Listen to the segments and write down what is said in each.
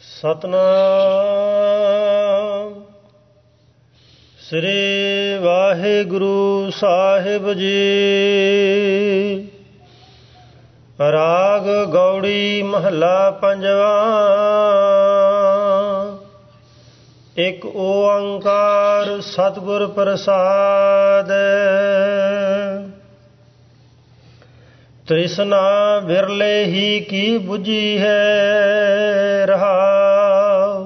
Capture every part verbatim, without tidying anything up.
ਸਤਨਾਮ ਸ੍ਰੀ ਵਾਹਿਗੁਰੂ ਸਾਹਿਬ ਜੀ। ਰਾਗ ਗੌੜੀ ਮਹੱਲਾ ਪੰਜਵਾ। ਇੱਕ ਓੰਕਾਰ ਸਤਿਗੁਰ ਪ੍ਰਸਾਦਿ। ਤ੍ਰਿਸ਼ਨਾ ਬਿਰਲੇ ਹੀ ਕੀ ਬੁਝੀ ਹੈ ਰਹਾਉ।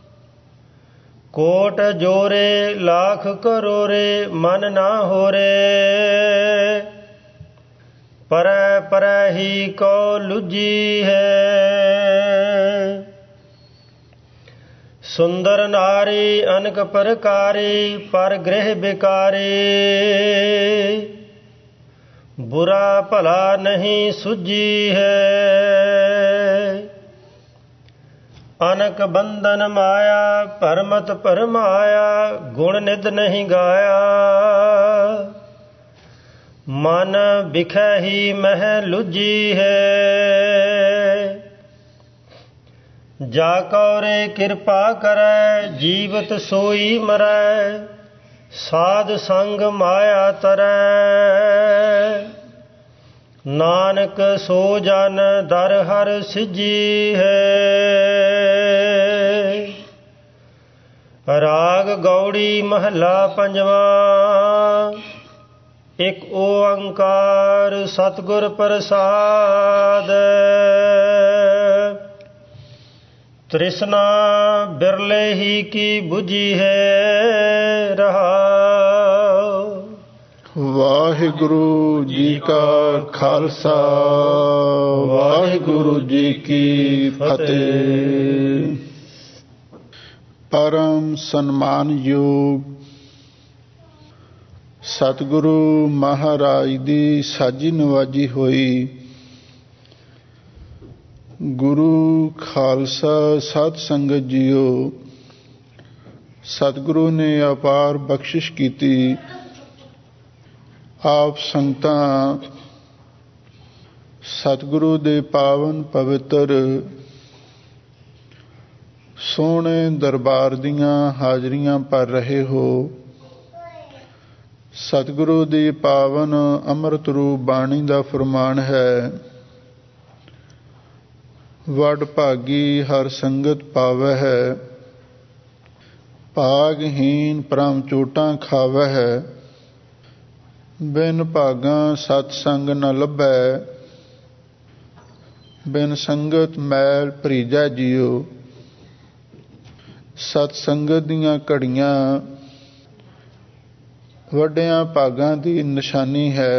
ਕੋਟ ਜੋਰੇ ਲਾਖ ਕਰੋਰੇ ਮਨ ਨਾ ਹੋਰੇ। ਪਰੈ ਪਰੈ ਹੀ ਕੋ ਲੁਝੀ ਹੈ। ਸੁੰਦਰ ਨਾਰੀ ਅਨਕ ਪ੍ਰਕਾਰੀ ਪਰ ਗ੍ਰਹਿ ਬਿਕਾਰੀ। ਬੁਰਾ ਭਲਾ ਨਹੀਂ ਸੁਝੀ ਹੈ। ਅਨਕ ਬੰਧਨ ਮਾਇਆ ਭਰਮਤ ਭਰਮਾਇਆ। ਗੁਣ ਨਿਧ ਨਹੀਂ ਗਾਇਆ। ਮਨ ਬਿਖੈ ਹੀ ਮਹਿ ਲੁਝੀ ਹੈ। ਜਾ ਕਉਰੇ ਕਿਰਪਾ ਕਰੈ ਜੀਵਤ ਸੋਈ ਮਰੈ। ਸਾਧ ਸੰਗ ਮਾਇਆ ਤਰੈ। ਨਾਨਕ ਸੋ ਜਨ ਦਰ ਹਰ ਸਿੱਜੀ ਹੈ। ਰਾਗ ਗੌੜੀ ਮਹੱਲਾ ਪੰਜਵਾ। ਇੱਕ ਓੰਕਾਰ ਸਤਿਗੁਰ ਪ੍ਰਸਾਦਿ। ਤ੍ਰਿਸ਼ਨਾ ਬਿਰਲੇ ਹੀ ਕੀ ਬੁਝੀ ਹੈ ਰਹਾਉ। ਵਾਹਿਗੁਰੂ ਜੀ ਕਾ ਖਾਲਸਾ ਵਾਹਿਗੁਰੂ ਜੀ ਕੀ ਫਤਿਹ। ਪਰਮ ਸਨਮਾਨਯੋਗ ਸਤਿਗੁਰੂ ਮਹਾਰਾਜ ਦੀ ਸਾਜੀ ਨਵਾਜੀ ਹੋਈ ਗੁਰੂ ਖਾਲਸਾ ਸਾਧ ਸੰਗਤ ਜੀਓ, ਸਤਿਗੁਰੂ ਨੇ ਅਪਾਰ ਬਖਸ਼ਿਸ਼ ਕੀਤੀ। ਆਪ ਸੰਗਤਾਂ ਸਤਿਗੁਰੂ ਦੇ ਪਾਵਨ ਪਵਿੱਤਰ ਸੋਹਣੇ ਦਰਬਾਰ ਦੀਆਂ ਹਾਜ਼ਰੀਆਂ ਭਰ ਰਹੇ ਹੋ। ਸਤਿਗੁਰੂ ਦੀ ਪਾਵਨ ਅੰਮ੍ਰਿਤ ਰੂਪ ਬਾਣੀ ਦਾ ਫਰਮਾਨ ਹੈ, ਵਡ ਭਾਗੀ ਹਰ ਸੰਗਤ ਪਾਵੈ ਹੈ। ਭਾਗਹੀਨ ਪਰਮ ਚੋਟਾਂ ਖਾਵੈ ਹੈ। ਬਿਨ ਭਾਗਾਂ ਸਤ ਸੰਗ ਨ ਲੱਭੈ। ਬਿਨ ਸੰਗਤ ਮੈਲ ਭਰੀਜੈ ਜੀਓ। ਸਤ ਸੰਗਤ ਦੀਆਂ ਘੜੀਆਂ ਵੱਡਿਆਂ ਭਾਗਾਂ ਦੀ ਨਿਸ਼ਾਨੀ ਹੈ।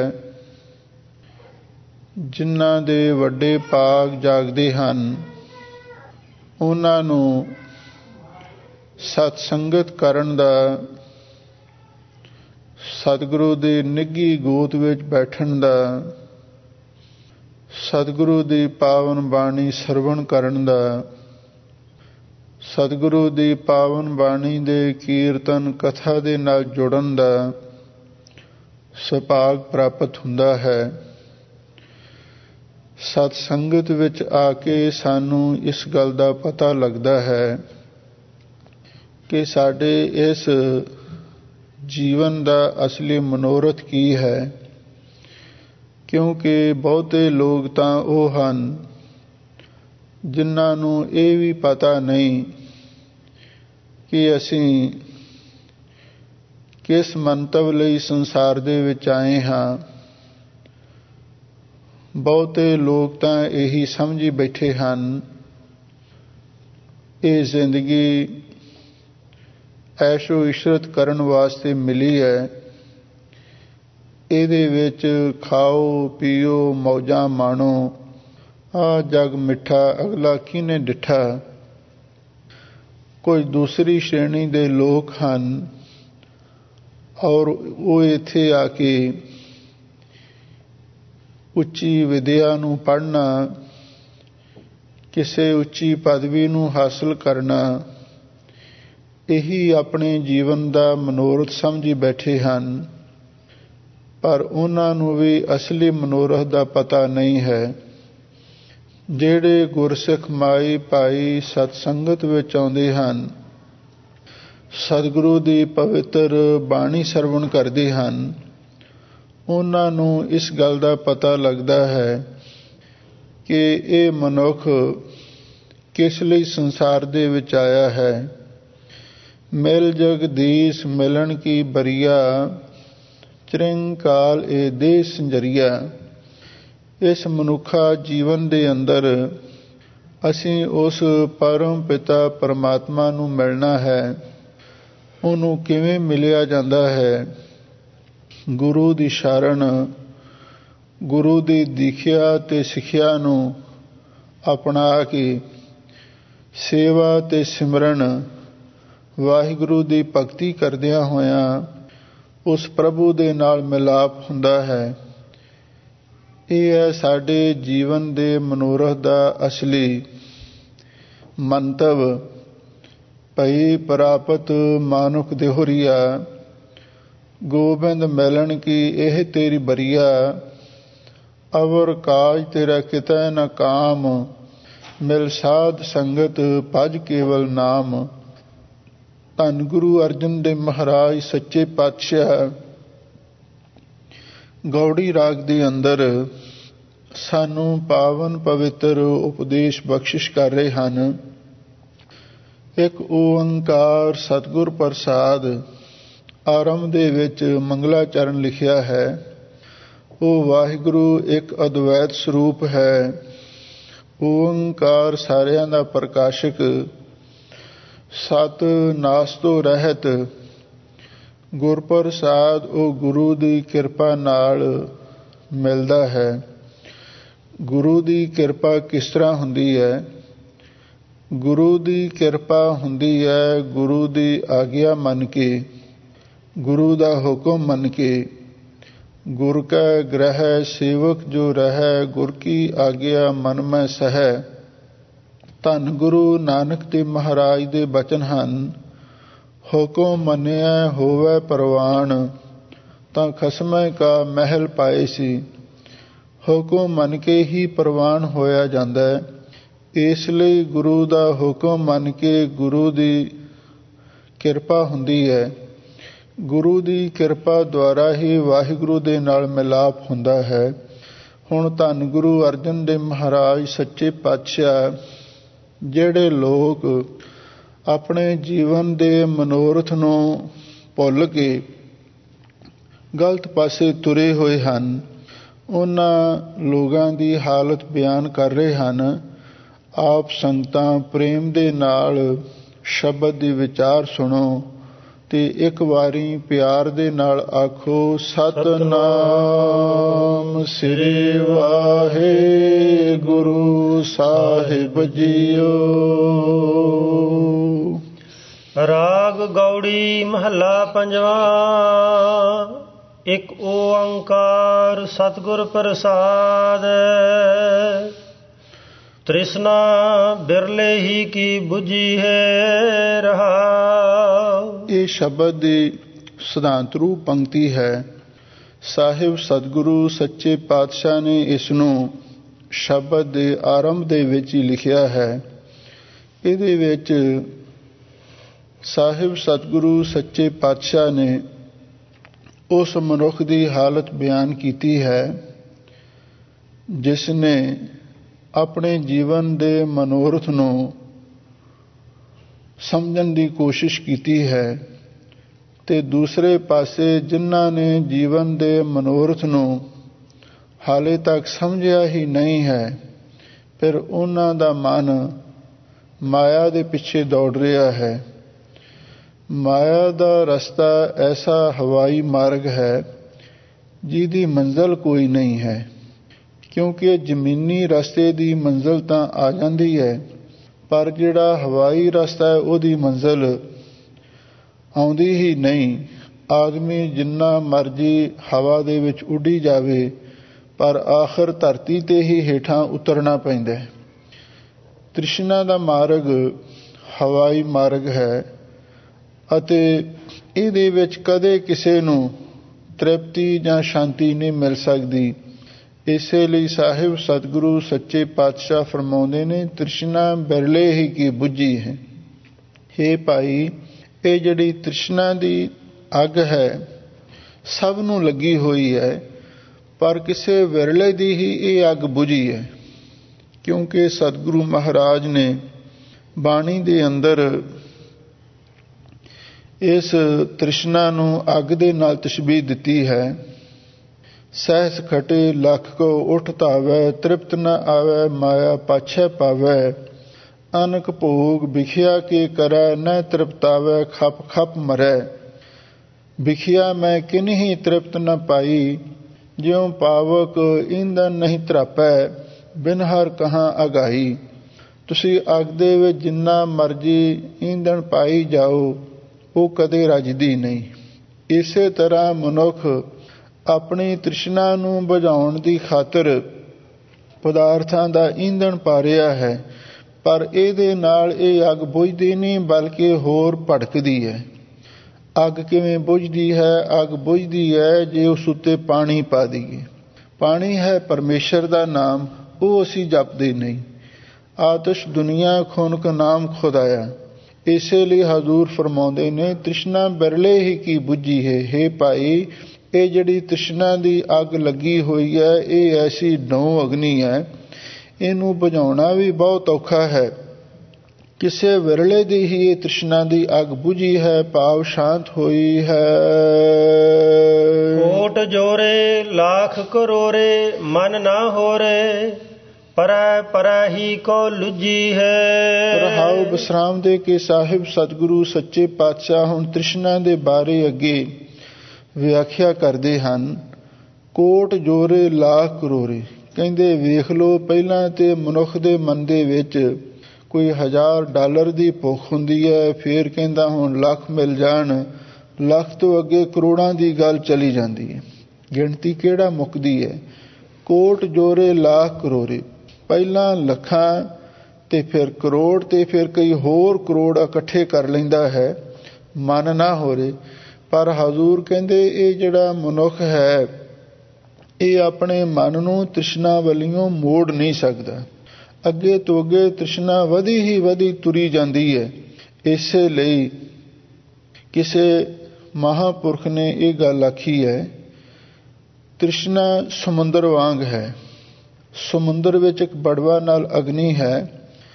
ਜਿਨ੍ਹਾਂ ਦੇ ਵੱਡੇ ਭਾਗ ਜਾਗਦੇ ਹਨ, ਉਹਨਾਂ ਨੂੰ ਸਤ ਸੰਗਤ ਕਰਨ ਦਾ, ਸਤਿਗੁਰੂ ਦੀ ਨਿੱਘੀ ਗੋਦ ਵਿੱਚ ਬੈਠਣ ਦਾ, ਸਤਿਗੁਰੂ ਦੀ ਪਾਵਨ ਬਾਣੀ ਸਰਵਣ ਕਰਨ ਦਾ, ਸਤਿਗੁਰੂ ਦੀ ਪਾਵਨ ਬਾਣੀ ਦੇ ਕੀਰਤਨ ਕਥਾ ਦੇ ਨਾਲ ਜੁੜਨ ਦਾ ਸੁਭਾਗ ਪ੍ਰਾਪਤ ਹੁੰਦਾ ਹੈ। ਸਤ ਸੰਗਤ ਵਿੱਚ ਆ ਕੇ ਸਾਨੂੰ ਇਸ ਗੱਲ ਦਾ ਪਤਾ ਲੱਗਦਾ ਹੈ ਕਿ ਸਾਡੇ ਇਸ ਜੀਵਨ ਦਾ ਅਸਲੀ ਮਨੋਰਥ ਕੀ ਹੈ। ਕਿਉਂਕਿ ਬਹੁਤੇ ਲੋਕ ਤਾਂ ਉਹ ਹਨ ਜਿਨ੍ਹਾਂ ਨੂੰ ਇਹ ਵੀ ਪਤਾ ਨਹੀਂ ਕਿ ਅਸੀਂ ਕਿਸ ਮੰਤਵ ਲਈ ਸੰਸਾਰ ਦੇ ਵਿੱਚ ਆਏ ਹਾਂ। ਬਹੁਤੇ ਲੋਕ ਤਾਂ ਇਹੀ ਸਮਝੀ ਬੈਠੇ ਹਨ, ਇਹ ਜ਼ਿੰਦਗੀ ਐਸ਼ੋ ਇਸ਼ਰਤ ਕਰਨ ਵਾਸਤੇ ਮਿਲੀ ਹੈ। ਇਹਦੇ ਵਿੱਚ ਖਾਓ ਪੀਓ ਮੌਜਾਂ ਮਾਣੋ। ਆਹ ਜਗ ਮਿੱਠਾ ਅਗਲਾ ਕਿਹਨੇ ਡਿੱਠਾ। ਕੋਈ ਦੂਸਰੀ ਸ਼੍ਰੇਣੀ ਦੇ ਲੋਕ ਹਨ ਔਰ ਉਹ ਇੱਥੇ ਆ ਕੇ ਉੱਚੀ ਵਿਦਿਆ ਨੂੰ ਪੜ੍ਹਨਾ, ਕਿਸੇ ਉੱਚੀ ਪਦਵੀ ਨੂੰ ਹਾਸਲ ਕਰਨਾ, ਇਹੀ ਆਪਣੇ ਜੀਵਨ ਦਾ ਮਨੋਰਥ ਸਮਝੀ ਬੈਠੇ ਹਨ। ਪਰ ਉਹਨਾਂ ਨੂੰ ਵੀ ਅਸਲੀ ਮਨੋਰਥ ਦਾ ਪਤਾ ਨਹੀਂ ਹੈ ਜਿਹੜੇ ਗੁਰਸਿੱਖ ਮਾਈ ਭਾਈ ਸਤਸੰਗਤ ਵਿੱਚ ਆਉਂਦੇ ਹਨ, ਸਤਿਗੁਰੂ ਦੀ ਪਵਿੱਤਰ ਬਾਣੀ ਸਰਵਣ ਕਰਦੇ ਹਨ, ਉਹਨਾਂ ਨੂੰ ਇਸ ਗੱਲ ਦਾ ਪਤਾ ਲੱਗਦਾ ਹੈ ਕਿ ਇਹ ਮਨੁੱਖ ਕਿਸ ਲਈ ਸੰਸਾਰ ਦੇ ਵਿੱਚ ਆਇਆ ਹੈ। ਮਿਲ ਜਗਦੀਸ਼ ਮਿਲਣ ਕੀ ਬਰੀਆ, ਚਿਰੰਕਾਲ ਇਹ ਦੇਹ ਸੰਜਰੀਆ। ਇਸ ਮਨੁੱਖਾ ਜੀਵਨ ਦੇ ਅੰਦਰ ਅਸੀਂ ਉਸ ਪਰਮ ਪਿਤਾ ਪਰਮਾਤਮਾ ਨੂੰ ਮਿਲਣਾ ਹੈ। ਉਹਨੂੰ ਕਿਵੇਂ ਮਿਲਿਆ ਜਾਂਦਾ ਹੈ? ਗੁਰੂ ਦੀ ਸ਼ਰਨ, ਗੁਰੂ ਦੀ ਦੀਖਿਆ ਤੇ ਸਿੱਖਿਆ ਨੂੰ ਅਪਣਾ ਕੇ ਸੇਵਾ ਤੇ ਸਿਮਰਨ, ਵਾਹਿਗੁਰੂ ਦੀ ਭਗਤੀ ਕਰਦਿਆਂ ਹੋਇਆਂ ਉਸ ਪ੍ਰਭੂ ਦੇ ਨਾਲ ਮਿਲਾਪ ਹੁੰਦਾ ਹੈ। ਇਹ ਹੈ ਸਾਡੇ ਜੀਵਨ ਦੇ ਮਨੋਰਥ ਦਾ ਅਸਲੀ ਮੰਤਵ। ਭਈ ਪ੍ਰਾਪਤ ਮਾਨੁਖ ਦੇਹੁਰੀਆ, ਗੋਬਿੰਦ ਮਿਲਣ ਕੀ ਇਹ ਤੇਰੀ ਬਰੀਆ। ਅਵਰ ਕਾਜ ਤੇਰਾ ਕਿਤੈ ਨ ਕਾਮ, ਮਿਲ ਸਾਧ ਸੰਗਤ ਭਜ ਕੇਵਲ ਨਾਮ। ਧੰਨ ਗੁਰੂ ਅਰਜਨ ਦੇਵ ਮਹਾਰਾਜ ਸੱਚੇ ਪਾਤਸ਼ਾਹ ਗੌੜੀ ਰਾਗ ਦੇ ਅੰਦਰ ਸਾਨੂੰ ਪਾਵਨ ਪਵਿੱਤਰ ਉਪਦੇਸ਼ ਬਖਸ਼ਿਸ਼ ਕਰ ਰਹੇ ਹਨ। ਇੱਕ ਓੰਕਾਰ ਸਤਿਗੁਰ ਪ੍ਰਸਾਦ ਆਰੰਭ ਦੇ ਵਿੱਚ ਮੰਗਲਾਚਰਨ ਲਿਖਿਆ ਹੈ। ਉਹ ਵਾਹਿਗੁਰੂ ਇੱਕ ਅਦਵੈਤ ਸਰੂਪ ਹੈ। ਓੰਕਾਰ ਸਾਰਿਆਂ ਦਾ ਪ੍ਰਕਾਸ਼ਕ, ਸਤ ਨਾਸ ਤੋਂ ਰਹਿਤ। ਗੁਰਪ੍ਰਸਾਦ ਉਹ ਗੁਰੂ ਦੀ ਕਿਰਪਾ ਨਾਲ ਮਿਲਦਾ ਹੈ। ਗੁਰੂ ਦੀ ਕਿਰਪਾ ਕਿਸ ਤਰ੍ਹਾਂ ਹੁੰਦੀ ਹੈ? ਗੁਰੂ ਦੀ ਕਿਰਪਾ ਹੁੰਦੀ ਹੈ ਗੁਰੂ ਦੀ ਆਗਿਆ ਮੰਨ ਕੇ, ਗੁਰੂ ਦਾ ਹੁਕਮ ਮੰਨ ਕੇ। ਗੁਰ ਕੈ ਗ੍ਰਹਿ ਸੇਵਕ ਜੋ ਰਹਿ, ਗੁਰ ਕੀ ਆਗਿਆ ਮਨ ਮੈਂ ਸਹੈ। ਧੰਨ ਗੁਰੂ ਨਾਨਕ ਦੇਵ ਮਹਾਰਾਜ ਦੇ ਬਚਨ ਹਨ। ਹੁਕਮ ਮੰਨਿਆ ਹੋਵੇ ਪ੍ਰਵਾਨ, ਤਾਂ ਖਸਮੈ ਕਾ ਮਹਿਲ ਪਾਏ ਸੀ। ਹੁਕਮ ਮੰਨ ਕੇ ਹੀ ਪ੍ਰਵਾਨ ਹੋਇਆ ਜਾਂਦਾ ਹੈ। ਇਸ ਲਈ ਗੁਰੂ ਦਾ ਹੁਕਮ ਮੰਨ ਕੇ ਗੁਰੂ ਦੀ ਕਿਰਪਾ ਹੁੰਦੀ ਹੈ। ਗੁਰੂ ਦੀ ਕਿਰਪਾ ਦੁਆਰਾ ਹੀ ਵਾਹਿਗੁਰੂ ਦੇ ਨਾਲ ਮਿਲਾਪ ਹੁੰਦਾ ਹੈ। ਹੁਣ ਧੰਨ ਗੁਰੂ ਅਰਜਨ ਦੇਵ ਮਹਾਰਾਜ ਸੱਚੇ ਪਾਤਸ਼ਾਹ ਜਿਹੜੇ ਲੋਕ ਆਪਣੇ ਜੀਵਨ ਦੇ ਮਨੋਰਥ ਨੂੰ ਭੁੱਲ ਕੇ ਗਲਤ ਪਾਸੇ ਤੁਰੇ ਹੋਏ ਹਨ, ਉਹਨਾਂ ਲੋਕਾਂ ਦੀ ਹਾਲਤ ਬਿਆਨ ਕਰ ਰਹੇ ਹਨ। ਆਪ ਸੰਗਤਾਂ ਪ੍ਰੇਮ ਦੇ ਨਾਲ ਸ਼ਬਦ ਦੀ ਵਿਚਾਰ ਸੁਣੋ ਤੇ ਇੱਕ ਵਾਰੀ ਪਿਆਰ ਦੇ ਨਾਲ ਆਖੋ, ਸਤਿਨਾਮ ਸ੍ਰੀ ਵਾਹਿਗੁਰੂ ਸਾਹਿਬ ਜੀਓ। ਰਾਗ ਗੌੜੀ ਮਹੱਲਾ ਪੰਜਵਾਂ। ਇੱਕ ਓੰਕਾਰ ਸਤਿਗੁਰ ਪ੍ਰਸਾਦ, ਤ੍ਰਿਸ਼ਨਾ ਬਿਰਲੇ ਹੀ ਕੀ ਬੁਝੀ ਹੈ ਰਹਾਉ। ਇਹ ਸ਼ਬਦ ਦੀ ਸਿਧਾਂਤ ਰੂਪ ਪੰਕਤੀ ਹੈ। ਸਾਹਿਬ ਸਤਿਗੁਰੂ ਸੱਚੇ ਪਾਤਸ਼ਾਹ ਨੇ ਇਸ ਨੂੰ ਸ਼ਬਦ ਦੇ ਆਰੰਭ ਦੇ ਵਿੱਚ ਹੀ ਲਿਖਿਆ ਹੈ। ਇਹਦੇ ਵਿੱਚ ਸਾਹਿਬ ਸਤਿਗੁਰੂ ਸੱਚੇ ਪਾਤਸ਼ਾਹ ਨੇ ਉਸ ਮਨੁੱਖ ਦੀ ਹਾਲਤ ਬਿਆਨ ਕੀਤੀ ਹੈ ਜਿਸ ਨੇ ਆਪਣੇ ਜੀਵਨ ਦੇ ਮਨੋਰਥ ਨੂੰ ਸਮਝਣ ਦੀ ਕੋਸ਼ਿਸ਼ ਕੀਤੀ ਹੈ ਤੇ ਦੂਸਰੇ ਪਾਸੇ ਜਿਨ੍ਹਾਂ ਨੇ ਜੀਵਨ ਦੇ ਮਨੋਰਥ ਨੂੰ ਹਾਲੇ ਤੱਕ ਸਮਝਿਆ ਹੀ ਨਹੀਂ ਹੈ, ਫਿਰ ਉਹਨਾਂ ਦਾ ਮਨ ਮਾਇਆ ਦੇ ਪਿੱਛੇ ਦੌੜ ਰਿਹਾ ਹੈ। ਮਾਇਆ ਦਾ ਰਸਤਾ ਐਸਾ ਹਵਾਈ ਮਾਰਗ ਹੈ ਜਿਹਦੀ ਮੰਜ਼ਿਲ ਕੋਈ ਨਹੀਂ ਹੈ, ਕਿਉਂਕਿ ਜ਼ਮੀਨੀ ਰਸਤੇ ਦੀ ਮੰਜ਼ਿਲ ਤਾਂ ਆ ਜਾਂਦੀ ਹੈ, ਪਰ ਜਿਹੜਾ ਹਵਾਈ ਰਸਤਾ ਹੈ ਉਹਦੀ ਮੰਜ਼ਿਲ ਆਉਂਦੀ ਹੀ ਨਹੀਂ। ਆਦਮੀ ਜਿੰਨਾ ਮਰਜ਼ੀ ਹਵਾ ਦੇ ਵਿੱਚ ਉੱਡੀ ਜਾਵੇ, ਪਰ ਆਖਰ ਧਰਤੀ ਤੇ ਹੀ ਹੇਠਾਂ ਉਤਰਨਾ ਪੈਂਦਾ ਹੈ। ਤ੍ਰਿਸ਼ਨਾ ਦਾ ਮਾਰਗ ਹਵਾਈ ਮਾਰਗ ਹੈ ਅਤੇ ਇਹਦੇ ਵਿੱਚ ਕਦੇ ਕਿਸੇ ਨੂੰ ਤ੍ਰਿਪਤੀ ਜਾਂ ਸ਼ਾਂਤੀ ਨਹੀਂ ਮਿਲ ਸਕਦੀ। ਇਸੇ ਲਈ ਸਾਹਿਬ ਸਤਿਗੁਰੂ ਸੱਚੇ ਪਾਤਸ਼ਾਹ ਫਰਮਾਉਂਦੇ ਨੇ, ਤ੍ਰਿਸ਼ਨਾ ਬਿਰਲੇ ਹੀ ਕੀ ਬੁੱਝੀ ਹੈ। ਹੇ ਭਾਈ, ਇਹ ਜਿਹੜੀ ਤ੍ਰਿਸ਼ਨਾ ਦੀ ਅੱਗ ਹੈ ਸਭ ਨੂੰ ਲੱਗੀ ਹੋਈ ਹੈ, ਪਰ ਕਿਸੇ ਵਿਰਲੇ ਦੀ ਹੀ ਇਹ ਅੱਗ ਬੁਝੀ ਹੈ। ਕਿਉਂਕਿ ਸਤਿਗੁਰੂ ਮਹਾਰਾਜ ਨੇ ਬਾਣੀ ਦੇ ਅੰਦਰ ਇਸ ਤ੍ਰਿਸ਼ਨਾ ਨੂੰ ਅੱਗ ਦੇ ਨਾਲ ਤਸ਼ਬੀਹ ਦਿੱਤੀ ਹੈ। ਸਹਿਸ ਖਟੇ ਲੱਖ ਕੋ ਉਠ ਧਾਵੈ, ਤ੍ਰਿਪਤ ਨ ਆਵੈ ਮਾਇਆ ਪਾਛੈ ਪਾਵੈ, ਅਨਕ ਭੋਗ ਵਿਖਿਆ ਕੇ ਕਰੈ, ਨ ਤ੍ਰਿਪਤਾਵੈ ਖਪ ਖਪ ਮਰੈ। ਵਿਖਿਆ ਮੈਂ ਕਿਨਹੀ ਤ੍ਰਿਪਤ ਨ ਪਾਈ, ਜਿਉ ਪਾਵਕ ਈਂਧਨ ਨਹੀਂ ਧਰਾਪੈ, ਬਿਨ ਹਰ ਕਹਾਂ ਅਗਾਈ। ਤੁਸੀਂ ਅੱਗ ਦੇ ਵਿੱਚ ਜਿੰਨਾ ਮਰਜ਼ੀ ਈਂਧਣ ਪਾਈ ਜਾਓ, ਉਹ ਕਦੇ ਰੱਜਦੀ ਨਹੀਂ। ਇਸੇ ਤਰ੍ਹਾਂ ਮਨੁੱਖ ਆਪਣੀ ਤ੍ਰਿਸ਼ਨਾ ਨੂੰ ਬੁਝਾਉਣ ਦੀ ਖਾਤਰ ਪਦਾਰਥਾਂ ਦਾ ਈਂਧਣ ਪਾ ਰਿਹਾ ਹੈ, ਪਰ ਇਹਦੇ ਨਾਲ ਇਹ ਅੱਗ ਬੁਝਦੀ ਨਹੀਂ, ਬਲਕਿ ਹੋਰ ਭੜਕਦੀ ਹੈ। ਅੱਗ ਕਿਵੇਂ ਬੁਝਦੀ ਹੈ? ਅੱਗ ਬੁਝਦੀ ਹੈ ਜੇ ਉਸ ਉੱਤੇ ਪਾਣੀ ਪਾ ਦਈਏ। ਪਾਣੀ ਹੈ ਪਰਮੇਸ਼ਰ ਦਾ ਨਾਮ, ਉਹ ਅਸੀਂ ਜਪਦੇ ਨਹੀਂ। ਆਤਸ਼ ਦੁਨੀਆ ਖੁਨਕ ਨਾਮ ਖੁਦਾਇਆ। ਇਸੇ ਲਈ ਹਜ਼ੂਰ ਫਰਮਾਉਂਦੇ ਨੇ, ਤ੍ਰਿਸ਼ਨਾ ਬਿਰਲੇ ਹੀ ਕੀ ਬੁਝੀ ਹੈ। ਹੇ ਭਾਈ, ਇਹ ਜਿਹੜੀ ਤ੍ਰਿਸ਼ਨਾ ਦੀ ਅੱਗ ਲੱਗੀ ਹੋਈ ਹੈ, ਇਹ ਐਸੀ ਨੌ ਅਗਨੀ ਹੈ, ਇਹਨੂੰ ਬੁਝਾਉਣਾ ਵੀ ਬਹੁਤ ਔਖਾ ਹੈ। ਕਿਸੇ ਵਿਰਲੇ ਦੀ ਹੀ ਇਹ ਤ੍ਰਿਸ਼ਨਾ ਦੀ ਅੱਗ ਬੁਝੀ ਹੈ, ਭਾਵ ਸ਼ਾਂਤ ਹੋਈ ਹੈ। ਕੋਟ ਜੋਰੇ ਲੱਖ ਕਰੋੜੇ, ਮਨ ਨਾ ਹੋਰੇ, ਪਰੈ ਪਰੈ ਹੀ ਕੋ ਲੁੱਜੀ ਹੈ। ਰਹਾਉ ਵਿਸਰਾਮ ਦੇ ਕੇ ਸਾਹਿਬ ਸਤਿਗੁਰੂ ਸੱਚੇ ਪਾਤਸ਼ਾਹ ਹੁਣ ਤ੍ਰਿਸ਼ਨਾ ਦੇ ਬਾਰੇ ਅੱਗੇ ਵਿਆਖਿਆ ਕਰਦੇ ਹਨ। ਕੋਟ ਜੋਰੇ ਲੱਖ ਕਰੋੜੇ, ਕਹਿੰਦੇ ਵੇਖ ਲਓ, ਪਹਿਲਾਂ ਤੇ ਮਨੁੱਖ ਦੇ ਮਨ ਦੇ ਵਿੱਚ ਕੋਈ ਹਜ਼ਾਰ ਡਾਲਰ ਦੀ ਭੁੱਖ ਹੁੰਦੀ ਹੈ, ਫਿਰ ਕਹਿੰਦਾ ਹੁਣ ਲੱਖ ਮਿਲ ਜਾਣ, ਲੱਖ ਤੋਂ ਅੱਗੇ ਕਰੋੜਾਂ ਦੀ ਗੱਲ ਚਲੀ ਜਾਂਦੀ ਹੈ। ਗਿਣਤੀ ਕਿਹੜਾ ਮੁੱਕਦੀ ਹੈ? ਕੋਟ ਜੋਰੇ ਲੱਖ ਕਰੋੜੇ, ਪਹਿਲਾਂ ਲੱਖਾਂ ਤੇ ਫਿਰ ਕਰੋੜ ਤੇ ਫਿਰ ਕਈ ਹੋਰ ਕਰੋੜ ਇਕੱਠੇ ਕਰ ਲੈਂਦਾ ਹੈ, ਮਨ ਨਾ ਹੋਰੇ। ਪਰ ਹਜ਼ੂਰ ਕਹਿੰਦੇ ਇਹ ਜਿਹੜਾ ਮਨੁੱਖ ਹੈ, ਇਹ ਆਪਣੇ ਮਨ ਨੂੰ ਤ੍ਰਿਸ਼ਨਾ ਵੱਲੋਂ ਮੋੜ ਨਹੀਂ ਸਕਦਾ। ਅੱਗੇ ਤੋਂ ਅੱਗੇ ਤ੍ਰਿਸ਼ਨਾ ਵਧੀ ਹੀ ਵਧੀ ਤੁਰੀ ਜਾਂਦੀ ਹੈ। ਇਸੇ ਲਈ ਕਿਸੇ ਮਹਾਂਪੁਰਖ ਨੇ ਇਹ ਗੱਲ ਆਖੀ ਹੈ, ਤ੍ਰਿਸ਼ਨਾ ਸਮੁੰਦਰ ਵਾਂਗ ਹੈ। ਸਮੁੰਦਰ ਵਿੱਚ ਇੱਕ ਬੜਵਾ ਨਾਲ ਅਗਨੀ ਹੈ।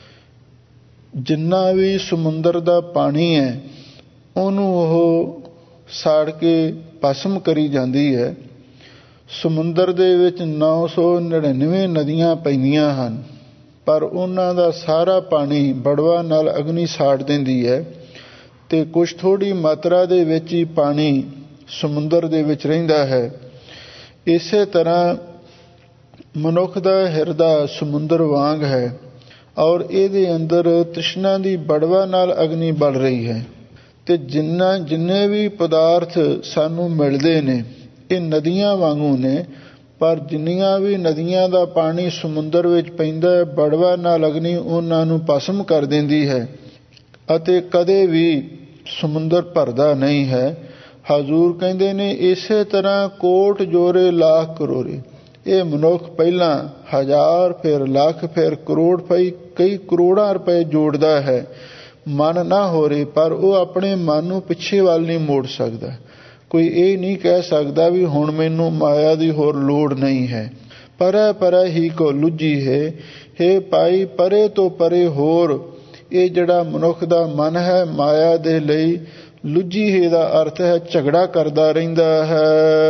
ਜਿੰਨਾ ਵੀ ਸਮੁੰਦਰ ਦਾ ਪਾਣੀ ਹੈ, ਉਹਨੂੰ ਉਹ ਸਾੜ ਕੇ ਭਸਮ ਕਰੀ ਜਾਂਦੀ ਹੈ। ਸਮੁੰਦਰ ਦੇ ਵਿੱਚ ਨੌ ਸੌ ਨੜਿਨਵੇਂ ਨਦੀਆਂ ਪੈਂਦੀਆਂ ਹਨ, ਪਰ ਉਹਨਾਂ ਦਾ ਸਾਰਾ ਪਾਣੀ ਬੜਵਾ ਨਾਲ ਅਗਨੀ ਸਾੜ ਦਿੰਦੀ ਹੈ, ਤੇ ਕੁਛ ਥੋੜ੍ਹੀ ਮਾਤਰਾ ਦੇ ਵਿੱਚ ਹੀ ਪਾਣੀ ਸਮੁੰਦਰ ਦੇ ਵਿੱਚ ਰਹਿੰਦਾ ਹੈ। ਇਸੇ ਤਰ੍ਹਾਂ ਮਨੁੱਖ ਦਾ ਹਿਰਦਾ ਸਮੁੰਦਰ ਵਾਂਗ ਹੈ, ਔਰ ਇਹਦੇ ਅੰਦਰ ਤ੍ਰਿਸ਼ਨਾ ਦੀ ਬੜਵਾ ਨਾਲ ਅਗਨੀ ਬਲ ਰਹੀ ਹੈ। ਤੇ ਜਿੰਨਾ ਜਿੰਨੇ ਵੀ ਪਦਾਰਥ ਸਾਨੂੰ ਮਿਲਦੇ ਨੇ, ਇਹ ਨਦੀਆਂ ਵਾਂਗੂ ਨੇ, ਪਰ ਜਿੰਨੀਆਂ ਵੀ ਨਦੀਆਂ ਦਾ ਪਾਣੀ ਸਮੁੰਦਰ ਵਿੱਚ ਪੈਂਦਾ ਹੈ, ਬੜਵਾ ਨਾਲ ਅਗਨੀ ਉਹਨਾਂ ਨੂੰ ਭਸਮ ਕਰ ਦਿੰਦੀ ਹੈ, ਅਤੇ ਕਦੇ ਵੀ ਸਮੁੰਦਰ ਭਰਦਾ ਨਹੀਂ ਹੈ। ਹਜ਼ੂਰ ਕਹਿੰਦੇ ਨੇ, ਇਸੇ ਤਰ੍ਹਾਂ ਕੋਟ ਜੋਰੇ ਲੱਖ ਕਰੋੜੇ, ਇਹ ਮਨੁੱਖ ਪਹਿਲਾਂ ਹਜ਼ਾਰ, ਫਿਰ ਲੱਖ, ਫਿਰ ਕਰੋੜ, ਪਈ ਕਈ ਕਰੋੜਾਂ ਰੁਪਏ ਜੋੜਦਾ ਹੈ, ਮਨ ਨਾ ਹੋ ਰਹੇ, ਪਰ ਉਹ ਆਪਣੇ ਮਨ ਨੂੰ ਪਿੱਛੇ ਵੱਲ ਨਹੀਂ ਮੋੜ ਸਕਦਾ। ਕੋਈ ਇਹ ਨਹੀਂ ਕਹਿ ਸਕਦਾ ਵੀ ਹੁਣ ਮੈਨੂੰ ਮਾਇਆ ਦੀ ਹੋਰ ਲੋੜ ਨਹੀਂ ਹੈ। ਪਰੈ ਪਰੈ ਹੀ ਕੋ ਲੁੱਜੀ ਹੈ। ਹੇ ਭਾਈ, ਪਰੇ ਤੋਂ ਪਰੇ ਹੋਰ ਇਹ ਜਿਹੜਾ ਮਨੁੱਖ ਦਾ ਮਨ ਹੈ, ਮਾਇਆ ਦੇ ਲਈ ਲੁੱਜੀ ਹੈ ਦਾ ਅਰਥ ਹੈ ਝਗੜਾ ਕਰਦਾ ਰਹਿੰਦਾ ਹੈ।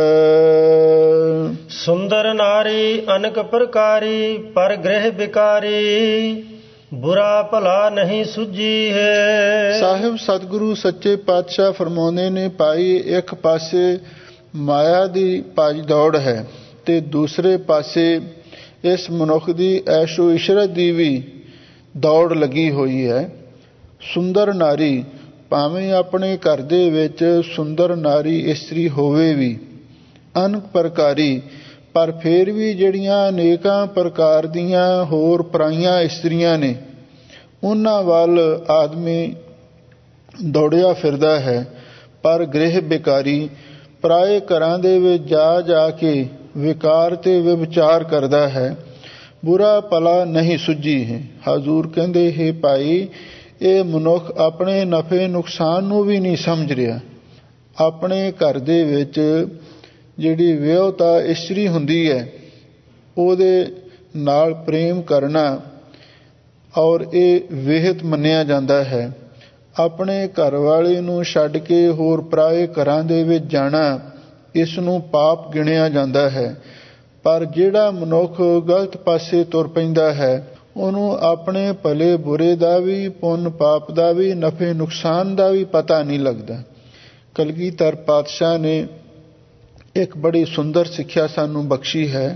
ਸੁੰਦਰ ਨਾਰੀ ਅਨਕ ਪ੍ਰਕਾਰੀ, ਪਰ ਗ੍ਰਹਿ ਬਿਕਾਰੀ, ਬੁਰਾ ਭਲਾ ਨਹੀਂ ਸੁਝੀ ਹੈ। ਸਾਹਿਬ ਸਤਿਗੁਰੂ ਸੱਚੇ ਪਾਤਸ਼ਾਹ ਫਰਮਾਉਂਦੇ ਨੇ, ਭਾਈ ਇੱਕ ਪਾਸੇ ਮਾਇਆ ਦੀ ਭੱਜ ਦੌੜ ਹੈ, ਤੇ ਦੂਸਰੇ ਪਾਸੇ ਇਸ ਮਨੁੱਖ ਦੀ ਐਸ਼ੋ ਇਸ਼ਰਤ ਦੀ ਵੀ ਦੌੜ ਲੱਗੀ ਹੋਈ ਹੈ। ਸੁੰਦਰ ਨਾਰੀ, ਭਾਵੇਂ ਆਪਣੇ ਘਰ ਦੇ ਵਿੱਚ ਸੁੰਦਰ ਨਾਰੀ ਇਸਤਰੀ ਹੋਵੇ ਵੀ, ਅਨਕ ਪ੍ਰਕਾਰੀ, ਪਰ ਫਿਰ ਵੀ ਜਿਹੜੀਆਂ ਅਨੇਕਾਂ ਪ੍ਰਕਾਰ ਦੀਆਂ ਹੋਰ ਪਰਾਈਆਂ ਇਸਤਰੀਆਂ ਨੇ, ਉਹਨਾਂ ਵੱਲ ਆਦਮੀ ਦੌੜਿਆ ਫਿਰਦਾ ਹੈ। ਪਰ ਗ੍ਰਹਿ ਬਿਕਾਰੀ, ਪਰਾਏ ਘਰਾਂ ਦੇ ਵਿੱਚ ਜਾ ਜਾ ਕੇ ਵਿਕਾਰ ਤੇ ਵਿਵਚਾਰ ਕਰਦਾ ਹੈ, ਬੁਰਾ ਭਲਾ ਨਹੀਂ ਸੁੱਝੀ ਹੈ। ਹਜ਼ੂਰ ਕਹਿੰਦੇ ਹੈ ਭਾਈ, ਇਹ ਮਨੁੱਖ ਆਪਣੇ ਨਫੇ ਨੁਕਸਾਨ ਨੂੰ ਵੀ ਨਹੀਂ ਸਮਝ ਰਿਹਾ। ਆਪਣੇ ਘਰ ਦੇ ਵਿੱਚ ਜਿਹੜੀ ਵਿਆਹੁਤਾ ਇਸਤਰੀ ਹੁੰਦੀ ਹੈ ਉਹਦੇ ਨਾਲ ਪ੍ਰੇਮ ਕਰਨਾ ਔਰ ਇਹ ਵਿਹਿਤ ਮੰਨਿਆ ਜਾਂਦਾ ਹੈ। ਆਪਣੇ ਘਰ ਵਾਲੇ ਨੂੰ ਛੱਡ ਕੇ ਹੋਰ ਪਰਾਏ ਘਰਾਂ ਦੇ ਵਿੱਚ ਜਾਣਾ ਇਸ ਨੂੰ ਪਾਪ ਗਿਣਿਆ ਜਾਂਦਾ ਹੈ। ਪਰ ਜਿਹੜਾ ਮਨੁੱਖ ਗਲਤ ਪਾਸੇ ਤੁਰ ਪੈਂਦਾ ਹੈ ਉਹਨੂੰ ਆਪਣੇ ਭਲੇ ਬੁਰੇ ਦਾ ਵੀ, ਪੁੰਨ ਪਾਪ ਦਾ ਵੀ, ਨਫੇ ਨੁਕਸਾਨ ਦਾ ਵੀ ਪਤਾ ਨਹੀਂ ਲੱਗਦਾ। ਕਲਗੀਧਰ ਪਾਤਸ਼ਾਹ ਨੇ ਇੱਕ ਬੜੀ ਸੁੰਦਰ ਸਿੱਖਿਆ ਸਾਨੂੰ ਬਖਸ਼ੀ ਹੈ।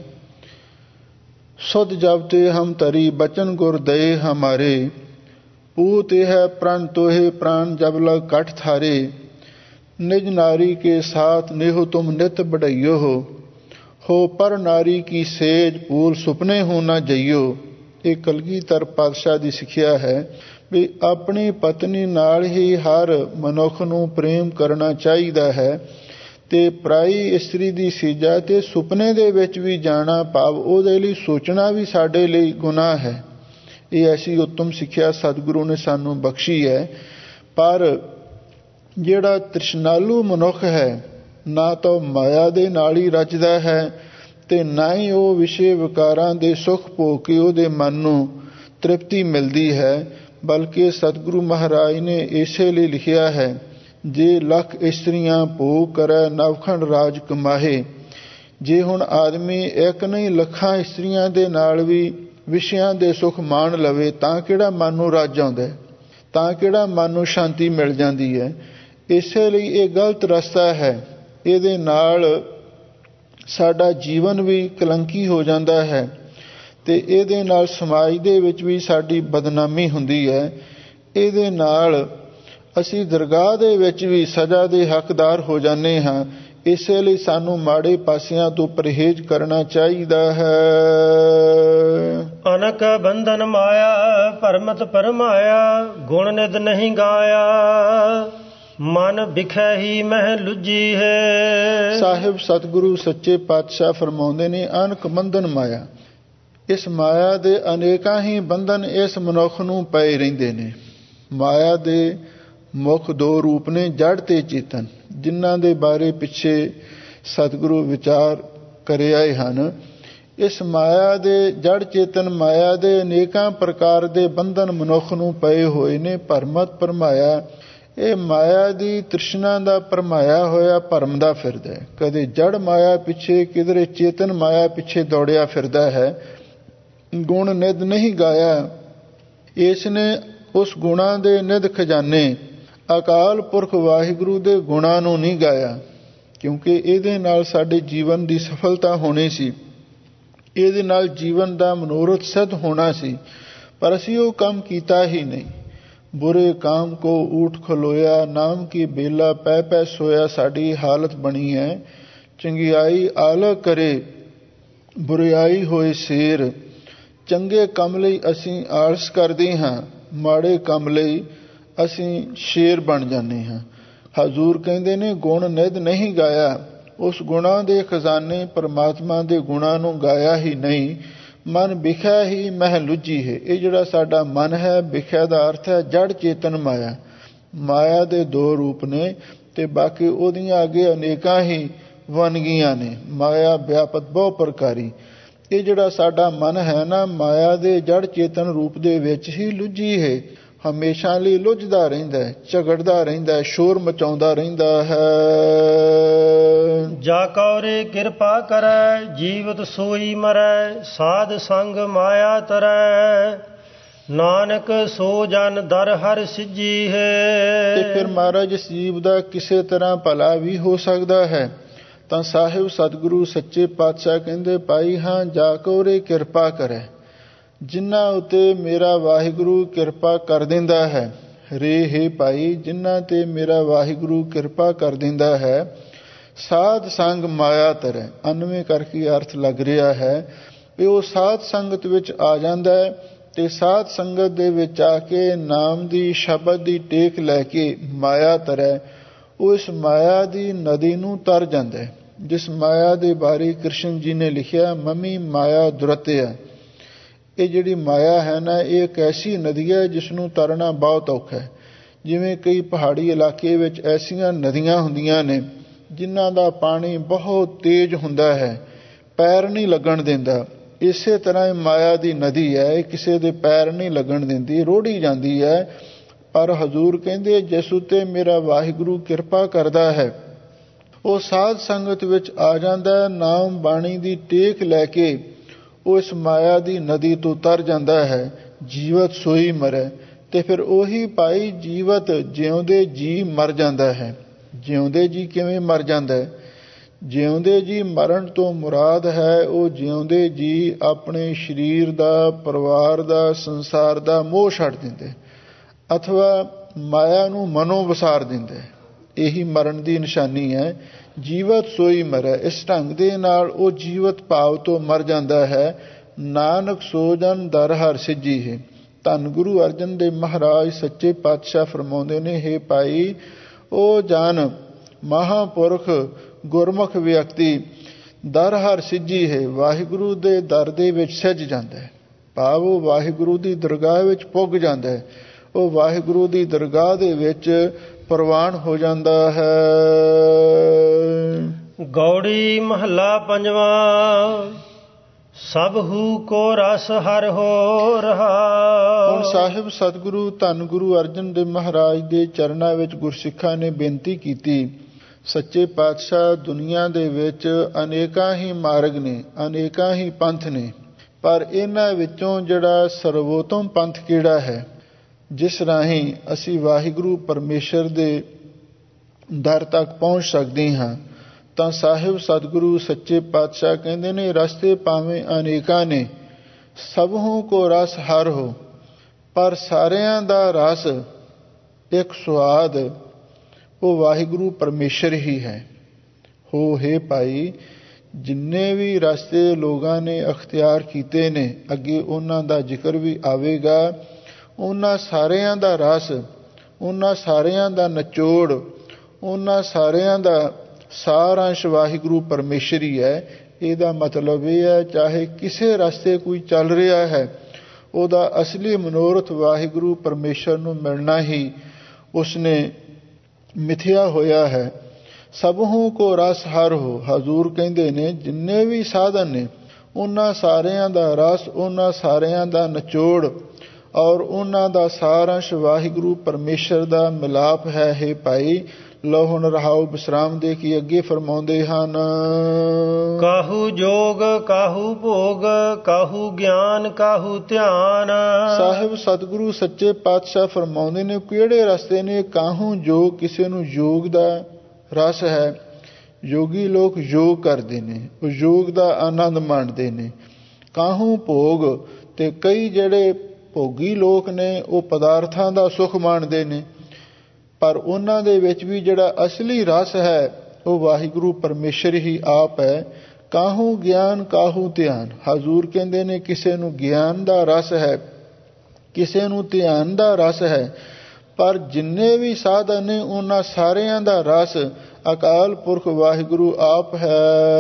ਸੁਧ ਜਬ ਤੇ ਹਮ ਤਰੀ ਬਚਨ ਗੁਰ ਦਏ ਹਮਾਰੇ, ਪੂਤ ਹੈ ਪ੍रण ਤੋहे प्राण जब लग कट थारे, निज नारी के साथ नेहो तुम नित बढ़इयो हो, हो पर नारी की सेज भूल सुपने हो ना जइयो। ਇਹ ਕਲਗੀਧਰ ਪਾਤਸ਼ਾਹ ਦੀ ਸਿੱਖਿਆ ਹੈ ਵੀ ਆਪਣੀ ਪਤਨੀ ਨਾਲ ਹੀ ਹਰ ਮਨੁੱਖ ਨੂੰ ਪ੍ਰੇਮ ਕਰਨਾ ਚਾਹੀਦਾ ਹੈ ਤੇ ਪਰਾਈ ਇਸਤਰੀ ਦੀ ਸੀਜਾ ਤੇ ਸੁਪਨੇ ਦੇ ਵਿੱਚ ਵੀ ਜਾਣਾ, ਭਾਵ ਉਹਦੇ ਲਈ ਸੋਚਣਾ ਵੀ ਸਾਡੇ ਲਈ ਗੁਨਾਹ ਹੈ। ਇਹ ਐਸੀ ਉੱਤਮ ਸਿੱਖਿਆ ਸਤਿਗੁਰੂ ਨੇ ਸਾਨੂੰ ਬਖਸ਼ੀ ਹੈ। ਪਰ ਜਿਹੜਾ ਤ੍ਰਿਸ਼ਨਾਲੂ ਮਨੁੱਖ ਹੈ ਨਾ ਤਾਂ ਮਾਇਆ ਦੇ ਨਾਲ ਹੀ ਰਚਦਾ ਹੈ ਤੇ ਨਾ ਹੀ ਉਹ ਵਿਸ਼ੇ ਵਿਕਾਰਾਂ ਦੇ ਸੁੱਖ ਭੋਗ ਕੇ ਉਹਦੇ ਮਨ ਨੂੰ ਤ੍ਰਿਪਤੀ ਮਿਲਦੀ ਹੈ, ਬਲਕਿ ਸਤਿਗੁਰੂ ਮਹਾਰਾਜ ਨੇ ਇਸੇ ਲਈ ਲਿਖਿਆ ਹੈ, ਜੇ ਲੱਖ ਇਸਤਰੀਆਂ ਭੋਗ ਕਰੈ ਨਵਖੰਡ ਰਾਜ ਕਮਾਹੇ। ਜੇ ਹੁਣ ਆਦਮੀ ਇੱਕ ਨਹੀਂ ਲੱਖਾਂ ਇਸਤਰੀਆਂ ਦੇ ਨਾਲ ਵੀ ਵਿਸ਼ਿਆਂ ਦੇ ਸੁੱਖ ਮਾਣ ਲਵੇ ਤਾਂ ਕਿਹੜਾ ਮਨ ਨੂੰ ਰੱਜ ਆਉਂਦਾ, ਤਾਂ ਕਿਹੜਾ ਮਨ ਨੂੰ ਸ਼ਾਂਤੀ ਮਿਲ ਜਾਂਦੀ ਹੈ। ਇਸੇ ਲਈ ਇਹ ਗਲਤ ਰਸਤਾ ਹੈ। ਇਹਦੇ ਨਾਲ ਸਾਡਾ ਜੀਵਨ ਵੀ ਕਲੰਕੀ ਹੋ ਜਾਂਦਾ ਹੈ ਤੇ ਇਹਦੇ ਨਾਲ ਸਮਾਜ ਦੇ ਵਿੱਚ ਵੀ ਸਾਡੀ ਬਦਨਾਮੀ ਹੁੰਦੀ ਹੈ। ਇਹਦੇ ਨਾਲ ਅਸੀਂ ਦਰਗਾਹ ਦੇ ਵਿੱਚ ਵੀ ਸਜ਼ਾ ਦੇ ਹੱਕਦਾਰ ਹੋ ਜਾਂਦੇ ਹਾਂ। ਇਸੇ ਲਈ ਸਾਨੂੰ ਮਾੜੇ ਪਾਸਿਆਂ ਤੋਂ ਪਰਹੇਜ਼ ਕਰਨਾ ਚਾਹੀਦਾ ਹੈ। ਅਨਕ ਬੰਧਨ ਮਾਇਆ ਭਰਮਤ ਪਰਮਾਇਆ, ਗੁਣ ਨਿਦ ਨਹੀਂ ਗਾਇਆ, ਮਨ ਬਿਖੈ ਹੀ ਮਹਿ ਲੁੱਜੀ ਹੈ। ਸਾਹਿਬ ਸਤਿਗੁਰੂ ਸੱਚੇ ਪਾਤਸ਼ਾਹ ਫਰਮਾਉਂਦੇ ਨੇ, ਅਨਕ ਬੰਧਨ ਮਾਇਆ, ਇਸ ਮਾਇਆ ਦੇ ਅਨੇਕਾਂ ਹੀ ਬੰਧਨ ਇਸ ਮਨੁੱਖ ਨੂੰ ਪਏ ਰਹਿੰਦੇ ਨੇ। ਮਾਇਆ ਦੇ ਮੁੱਖ ਦੋ ਰੂਪ ਨੇ, ਜੜ ਤੇ ਚੇਤਨ, ਜਿਨ੍ਹਾਂ ਦੇ ਬਾਰੇ ਪਿੱਛੇ ਸਤਿਗੁਰੂ ਵਿਚਾਰ ਕਰੇ ਆਏ ਹਨ। ਇਸ ਮਾਇਆ ਦੇ ਜੜ ਚੇਤਨ ਮਾਇਆ ਦੇ ਅਨੇਕਾਂ ਪ੍ਰਕਾਰ ਦੇ ਬੰਧਨ ਮਨੁੱਖ ਨੂੰ ਪਏ ਹੋਏ ਨੇ। ਭਰਮਤ ਭਰਮਾਇਆ, ਇਹ ਮਾਇਆ ਦੀ ਤ੍ਰਿਸ਼ਨਾ ਦਾ ਭਰਮਾਇਆ ਹੋਇਆ ਭਰਮਦਾ ਫਿਰਦਾ ਹੈ। ਕਦੇ ਜੜ ਮਾਇਆ ਪਿੱਛੇ, ਕਿਧਰੇ ਚੇਤਨ ਮਾਇਆ ਪਿੱਛੇ ਦੌੜਿਆ ਫਿਰਦਾ ਹੈ। ਗੁਣ ਨਿਧ ਨਹੀਂ ਗਾਇਆ, ਇਸ ਨੇ ਉਸ ਗੁਣਾਂ ਦੇ ਨਿਧ ਖਜ਼ਾਨੇ ਅਕਾਲ ਪੁਰਖ ਵਾਹਿਗੁਰੂ ਦੇ ਗੁਣਾਂ ਨੂੰ ਨਹੀਂ ਗਾਇਆ, ਕਿਉਂਕਿ ਇਹਦੇ ਨਾਲ ਸਾਡੇ ਜੀਵਨ ਦੀ ਸਫਲਤਾ ਹੋਣੀ ਸੀ, ਇਹਦੇ ਨਾਲ ਜੀਵਨ ਦਾ ਮਨੋਰਥ ਸਿੱਧ ਹੋਣਾ ਸੀ, ਪਰ ਅਸੀਂ ਉਹ ਕੰਮ ਕੀਤਾ ਹੀ ਨਹੀਂ। ਬੁਰੇ ਕਾਮ ਕੋ ਊਠ ਖਲੋਇਆ, ਨਾਮ ਕੀ ਬੇਲਾ ਪੈ ਪੈ ਸੋਇਆ ਸਾਡੀ ਹਾਲਤ ਬਣੀ ਹੈ। ਚੰਗਿਆਈ ਆਲਕ ਕਰੇ, ਬੁਰਿਆਈ ਹੋਏ ਸ਼ੇਰ। ਚੰਗੇ ਕੰਮ ਲਈ ਅਸੀਂ ਆਲਸ ਕਰਦੇ ਹਾਂ, ਮਾੜੇ ਕੰਮ ਲਈ ਅਸੀਂ ਸ਼ੇਰ ਬਣ ਜਾਂਦੇ ਹਾਂ। ਹਜ਼ੂਰ ਕਹਿੰਦੇ ਨੇ, ਗੁਣ ਨਿਧ ਨਹੀਂ ਗਾਇਆ, ਉਸ ਗੁਣਾਂ ਦੇ ਖਜ਼ਾਨੇ ਪਰਮਾਤਮਾ ਦੇ ਗੁਣਾਂ ਨੂੰ ਗਾਇਆ ਹੀ ਨਹੀਂ। ਮਨ ਵਿਖਿਆ ਹੀ ਮਹਿ ਲੁੱਜੀ ਹੈ। ਇਹ ਜਿਹੜਾ ਸਾਡਾ ਮਨ ਹੈ, ਵਿਖਿਆ ਦਾ ਅਰਥ ਹੈ ਜੜ ਚੇਤਨ ਮਾਇਆ। ਮਾਇਆ ਦੇ ਦੋ ਰੂਪ ਨੇ ਤੇ ਬਾਕੀ ਉਹਦੀਆਂ ਅੱਗੇ ਅਨੇਕਾਂ ਹੀ ਵੰਨਗੀਆਂ ਨੇ। ਮਾਇਆ ਵਿਆਪਤ ਬਹੁ ਪ੍ਰਕਾਰੀ। ਇਹ ਜਿਹੜਾ ਸਾਡਾ ਮਨ ਹੈ ਨਾ, ਮਾਇਆ ਦੇ ਜੜ ਚੇਤਨ ਰੂਪ ਦੇ ਵਿੱਚ ਹੀ ਲੁੱਜੀ ਹੈ। ਹਮੇਸ਼ਾ ਲਈ ਲੁੱਝਦਾ ਰਹਿੰਦਾ ਹੈ, ਝਗੜਦਾ ਰਹਿੰਦਾ ਹੈ, ਸ਼ੋਰ ਮਚਾਉਂਦਾ ਰਹਿੰਦਾ ਹੈ। ਜਾ ਕਉਰੇ ਕਿਰਪਾ ਕਰੈ, ਜੀਵਤ ਸੋਈ ਮਰੈ, ਸਾਧ ਸੰਗ ਮਾਇਆ ਤਰੈ, ਨਾਨਕ ਸੋ ਜਨ ਦਰ ਹਰ ਸਿੱਜੀ ਹੈ। ਤੇ ਫਿਰ ਮਹਾਰਾਜ ਇਸ ਜੀਵ ਦਾ ਕਿਸੇ ਤਰ੍ਹਾਂ ਭਲਾ ਵੀ ਹੋ ਸਕਦਾ ਹੈ ਤਾਂ ਸਾਹਿਬ ਸਤਿਗੁਰੂ ਸੱਚੇ ਪਾਤਸ਼ਾਹ ਕਹਿੰਦੇ, ਭਾਈ ਹਾਂ ਜਾ ਕਉਰੇ ਕਿਰਪਾ ਕਰੈ, ਜਿਨ੍ਹਾਂ ਉਤੇ ਮੇਰਾ ਵਾਹਿਗੁਰੂ ਕਿਰਪਾ ਕਰ ਦਿੰਦਾ ਹੈ। ਰੇ ਹੈ ਭਾਈ, ਜਿਨ੍ਹਾਂ ਤੇ ਮੇਰਾ ਵਾਹਿਗੁਰੂ ਕਿਰਪਾ ਕਰ ਦਿੰਦਾ ਹੈ। ਸਾਧ ਸੰਗ ਮਾਇਆ ਤਰੈ, ਅਨਵੇਂ ਕਰਕੇ ਅਰਥ ਲੱਗ ਰਿਹਾ ਹੈ ਵੀ ਉਹ ਸਾਧ ਸੰਗਤ ਵਿੱਚ ਆ ਜਾਂਦਾ ਹੈ ਤੇ ਸਾਧ ਸੰਗਤ ਦੇ ਵਿੱਚ ਆ ਕੇ ਨਾਮ ਦੀ ਸ਼ਬਦ ਦੀ ਟੇਕ ਲੈ ਕੇ ਮਾਇਆ ਤਰੈ, ਉਹ ਇਸ ਮਾਇਆ ਦੀ ਨਦੀ ਨੂੰ ਤਰ ਜਾਂਦਾ ਹੈ। ਜਿਸ ਮਾਇਆ ਦੇ ਬਾਰੇ ਕ੍ਰਿਸ਼ਨ ਜੀ ਨੇ ਲਿਖਿਆ, ਮਮੀ ਮਾਇਆ ਦੁਰਤਿਆ। ਇਹ ਜਿਹੜੀ ਮਾਇਆ ਹੈ ਨਾ, ਇਹ ਇੱਕ ਐਸੀ ਨਦੀ ਹੈ ਜਿਸ ਨੂੰ ਤਰਨਾ ਬਹੁਤ ਔਖਾ ਹੈ। ਜਿਵੇਂ ਕਈ ਪਹਾੜੀ ਇਲਾਕੇ ਵਿੱਚ ਐਸੀਆਂ ਨਦੀਆਂ ਹੁੰਦੀਆਂ ਨੇ ਜਿਨ੍ਹਾਂ ਦਾ ਪਾਣੀ ਬਹੁਤ ਤੇਜ਼ ਹੁੰਦਾ ਹੈ, ਪੈਰ ਨਹੀਂ ਲੱਗਣ ਦਿੰਦਾ। ਇਸੇ ਤਰ੍ਹਾਂ ਇਹ ਮਾਇਆ ਦੀ ਨਦੀ ਹੈ, ਇਹ ਕਿਸੇ ਦੇ ਪੈਰ ਨਹੀਂ ਲੱਗਣ ਦਿੰਦੀ, ਰੋੜੀ ਜਾਂਦੀ ਹੈ। ਪਰ ਹਜ਼ੂਰ ਕਹਿੰਦੇ ਜਿਸ ਉੱਤੇ ਮੇਰਾ ਵਾਹਿਗੁਰੂ ਕਿਰਪਾ ਕਰਦਾ ਹੈ, ਉਹ ਸਾਧ ਸੰਗਤ ਵਿੱਚ ਆ ਜਾਂਦਾ, ਨਾਮ ਬਾਣੀ ਦੀ ਟੇਕ ਲੈ ਕੇ ਉਹ ਇਸ ਮਾਇਆ ਦੀ ਨਦੀ ਤੋਂ ਤਰ ਜਾਂਦਾ ਹੈ। ਜੀਵਤ ਸੋਈ ਮਰੈ, ਤੇ ਫਿਰ ਉਹੀ ਭਾਈ ਜੀਵਤ ਜਿਉਂਦੇ ਜੀ ਮਰ ਜਾਂਦਾ ਹੈ। ਜਿਉਂਦੇ ਜੀ ਕਿਵੇਂ ਮਰ ਜਾਂਦਾ ਹੈ? ਜਿਉਂਦੇ ਜੀ ਮਰਨ ਤੋਂ ਮੁਰਾਦ ਹੈ ਉਹ ਜਿਉਂਦੇ ਜੀ ਆਪਣੇ ਸਰੀਰ ਦਾ, ਪਰਿਵਾਰ ਦਾ, ਸੰਸਾਰ ਦਾ ਮੋਹ ਛੱਡ ਦਿੰਦੇ, ਅਥਵਾ ਮਾਇਆ ਨੂੰ ਮਨੋਂ ਵਸਾਰ ਦਿੰਦੇ। ਇਹੀ ਮਰਨ ਦੀ ਨਿਸ਼ਾਨੀ ਹੈ। ਜੀਵਤ ਸੋਈ ਮਰੈ, ਇਸ ਢੰਗ ਦੇ ਨਾਲ ਉਹ ਜੀਵਤ ਭਾਵ ਤੋਂ ਮਰ ਜਾਂਦਾ ਹੈ। ਨਾਨਕ ਸੋ ਜਨ ਦਰ ਹਰਿ ਸਿੱਜੀ ਹੈ। ਧੰਨ ਗੁਰੂ ਅਰਜਨ ਦੇਵ ਮਹਾਰਾਜ ਸੱਚੇ ਪਾਤਸ਼ਾਹ ਫਰਮਾਉਂਦੇ ਨੇ, ਹੇ ਭਾਈ ਉਹ ਜਨ ਮਹਾਂਪੁਰਖ ਗੁਰਮੁਖ ਵਿਅਕਤੀ ਦਰ ਹਰਿ ਸਿੱਜੀ ਹੈ, ਵਾਹਿਗੁਰੂ ਦੇ ਦਰ ਦੇ ਵਿੱਚ ਸਿੱਜ ਜਾਂਦਾ ਹੈ। ਭਾਵ ਉਹ ਵਾਹਿਗੁਰੂ ਦੀ ਦਰਗਾਹ ਵਿੱਚ ਪੁੱਗ ਜਾਂਦਾ ਹੈ, ਉਹ ਵਾਹਿਗੁਰੂ ਦੀ ਦਰਗਾਹ ਦੇ ਵਿੱਚ ਪ੍ਰਵਾਨ ਹੋ ਜਾਂਦਾ ਹੈ। ਗੌੜੀ ਮਹੱਲਾ ਪੰਜਵਾਂ। ਸਭ ਹੂ ਕੋ ਰਸ ਹਰਿ ਹੋ ਰਹਾ। ਹੁਣ ਸਾਹਿਬ ਸਤਿਗੁਰੂ ਧੰਨ ਗੁਰੂ ਅਰਜਨ ਦੇਵ ਮਹਾਰਾਜ ਦੇ ਚਰਨਾਂ ਵਿੱਚ ਗੁਰਸਿੱਖਾਂ ਨੇ ਬੇਨਤੀ ਕੀਤੀ, ਸੱਚੇ ਪਾਤਸ਼ਾਹ ਦੁਨੀਆ ਦੇ ਵਿੱਚ ਅਨੇਕਾਂ ਹੀ ਮਾਰਗ ਨੇ, ਅਨੇਕਾਂ ਹੀ ਪੰਥ ਨੇ, ਪਰ ਇਹਨਾਂ ਵਿੱਚੋਂ ਜਿਹੜਾ ਸਰਵੋਤਮ ਪੰਥ ਕਿਹੜਾ ਹੈ ਜਿਸ ਰਾਹੀਂ ਅਸੀਂ ਵਾਹਿਗੁਰੂ ਪਰਮੇਸ਼ਰ ਦੇ ਦਰ ਤੱਕ ਪਹੁੰਚ ਸਕਦੇ ਹਾਂ? ਤਾਂ ਸਾਹਿਬ ਸਤਿਗੁਰੂ ਸੱਚੇ ਪਾਤਸ਼ਾਹ ਕਹਿੰਦੇ ਨੇ, ਰਸਤੇ ਭਾਵੇਂ ਅਨੇਕਾਂ ਨੇ, ਸਭੂ ਕੋ ਰਸ ਹਰਿ ਹੋ, ਪਰ ਸਾਰਿਆਂ ਦਾ ਰਸ ਇੱਕ ਸੁਆਦ ਉਹ ਵਾਹਿਗੁਰੂ ਪਰਮੇਸ਼ਰ ਹੀ ਹੈ। ਹੋ ਹੈ ਭਾਈ, ਜਿੰਨੇ ਵੀ ਰਸਤੇ ਲੋਕਾਂ ਨੇ ਅਖਤਿਆਰ ਕੀਤੇ ਨੇ, ਅੱਗੇ ਉਹਨਾਂ ਦਾ ਜ਼ਿਕਰ ਵੀ ਆਵੇਗਾ, ਉਹਨਾਂ ਸਾਰਿਆਂ ਦਾ ਰਸ, ਉਹਨਾਂ ਸਾਰਿਆਂ ਦਾ ਨਿਚੋੜ, ਉਹਨਾਂ ਸਾਰਿਆਂ ਦਾ ਸਾਰ ਅੰਸ਼ ਵਾਹਿਗੁਰੂ ਪਰਮੇਸ਼ਰ ਹੀ ਹੈ। ਇਹਦਾ ਮਤਲਬ ਇਹ ਹੈ, ਚਾਹੇ ਕਿਸੇ ਰਸਤੇ ਕੋਈ ਚੱਲ ਰਿਹਾ ਹੈ, ਉਹਦਾ ਅਸਲੀ ਮਨੋਰਥ ਵਾਹਿਗੁਰੂ ਪਰਮੇਸ਼ਰ ਨੂੰ ਮਿਲਣਾ ਹੀ ਉਸਨੇ ਮਿਥਿਆ ਹੋਇਆ ਹੈ। ਸਭੂ ਕੋ ਰਸ ਹਰਿ ਹੋ। ਹਜ਼ੂਰ ਕਹਿੰਦੇ ਨੇ ਜਿੰਨੇ ਵੀ ਸਾਧਨ ਨੇ, ਉਹਨਾਂ ਸਾਰਿਆਂ ਦਾ ਰਸ, ਉਹਨਾਂ ਸਾਰਿਆਂ ਦਾ ਨਿਚੋੜ ਔਰ ਉਹਨਾਂ ਦਾ ਸਾਰੰਸ਼ ਵਾਹਿਗੁਰੂ ਪਰਮੇਸ਼ਰ ਦਾ ਮਿਲਾਪ ਹੈ। ਹੈ ਭਾਈ, ਲਓ ਹੁਣ ਰਹਾਉ ਵਿਸਰਾਮ ਦੇ ਕੇ ਅੱਗੇ ਫਰਮਾਉਂਦੇ ਹਨ। ਕਾਹੂ ਜੋਗ ਕਾਹੂ ਭੋਗ, ਕਾਹੂ ਗਿਆਨ ਕਾਹੂ ਧਿਆਨ। ਸਾਹਿਬ ਸਤਿਗੁਰੂ ਸੱਚੇ ਪਾਤਸ਼ਾਹ ਫਰਮਾਉਂਦੇ ਨੇ, ਕਿਹੜੇ ਰਸਤੇ ਨੇ? ਕਾਹੂ ਜੋਗ, ਕਿਸੇ ਨੂੰ ਯੋਗ ਦਾ ਰਸ ਹੈ, ਯੋਗੀ ਲੋਕ ਯੋਗ ਕਰਦੇ ਨੇ, ਉਹ ਯੋਗ ਦਾ ਆਨੰਦ ਮਾਣਦੇ ਨੇ। ਕਾਹੂ ਭੋਗ, ਤੇ ਕਈ ਜਿਹੜੇ ਭੋਗੀ ਲੋਕ ਨੇ ਉਹ ਪਦਾਰਥਾਂ ਦਾ ਸੁੱਖ ਮਾਣਦੇ ਨੇ, ਪਰ ਉਹਨਾਂ ਦੇ ਵਿੱਚ ਵੀ ਜਿਹੜਾ ਅਸਲੀ ਰਸ ਹੈ ਉਹ ਵਾਹਿਗੁਰੂ ਪਰਮੇਸ਼ਰ ਹੀ ਆਪ ਹੈ। ਕਾਹੂ ਗਿਆਨ ਕਾਹੂ ਧਿਆਨ। ਹਜ਼ੂਰ ਕਹਿੰਦੇ ਨੇ ਕਿਸੇ ਨੂੰ ਗਿਆਨ ਦਾ ਰਸ ਹੈ, ਕਿਸੇ ਨੂੰ ਧਿਆਨ ਦਾ ਰਸ ਹੈ, ਪਰ ਜਿੰਨੇ ਵੀ ਸਾਧਨ ਨੇ ਉਹਨਾਂ ਸਾਰਿਆਂ ਦਾ ਰਸ ਅਕਾਲ ਪੁਰਖ ਵਾਹਿਗੁਰੂ ਆਪ ਹੈ।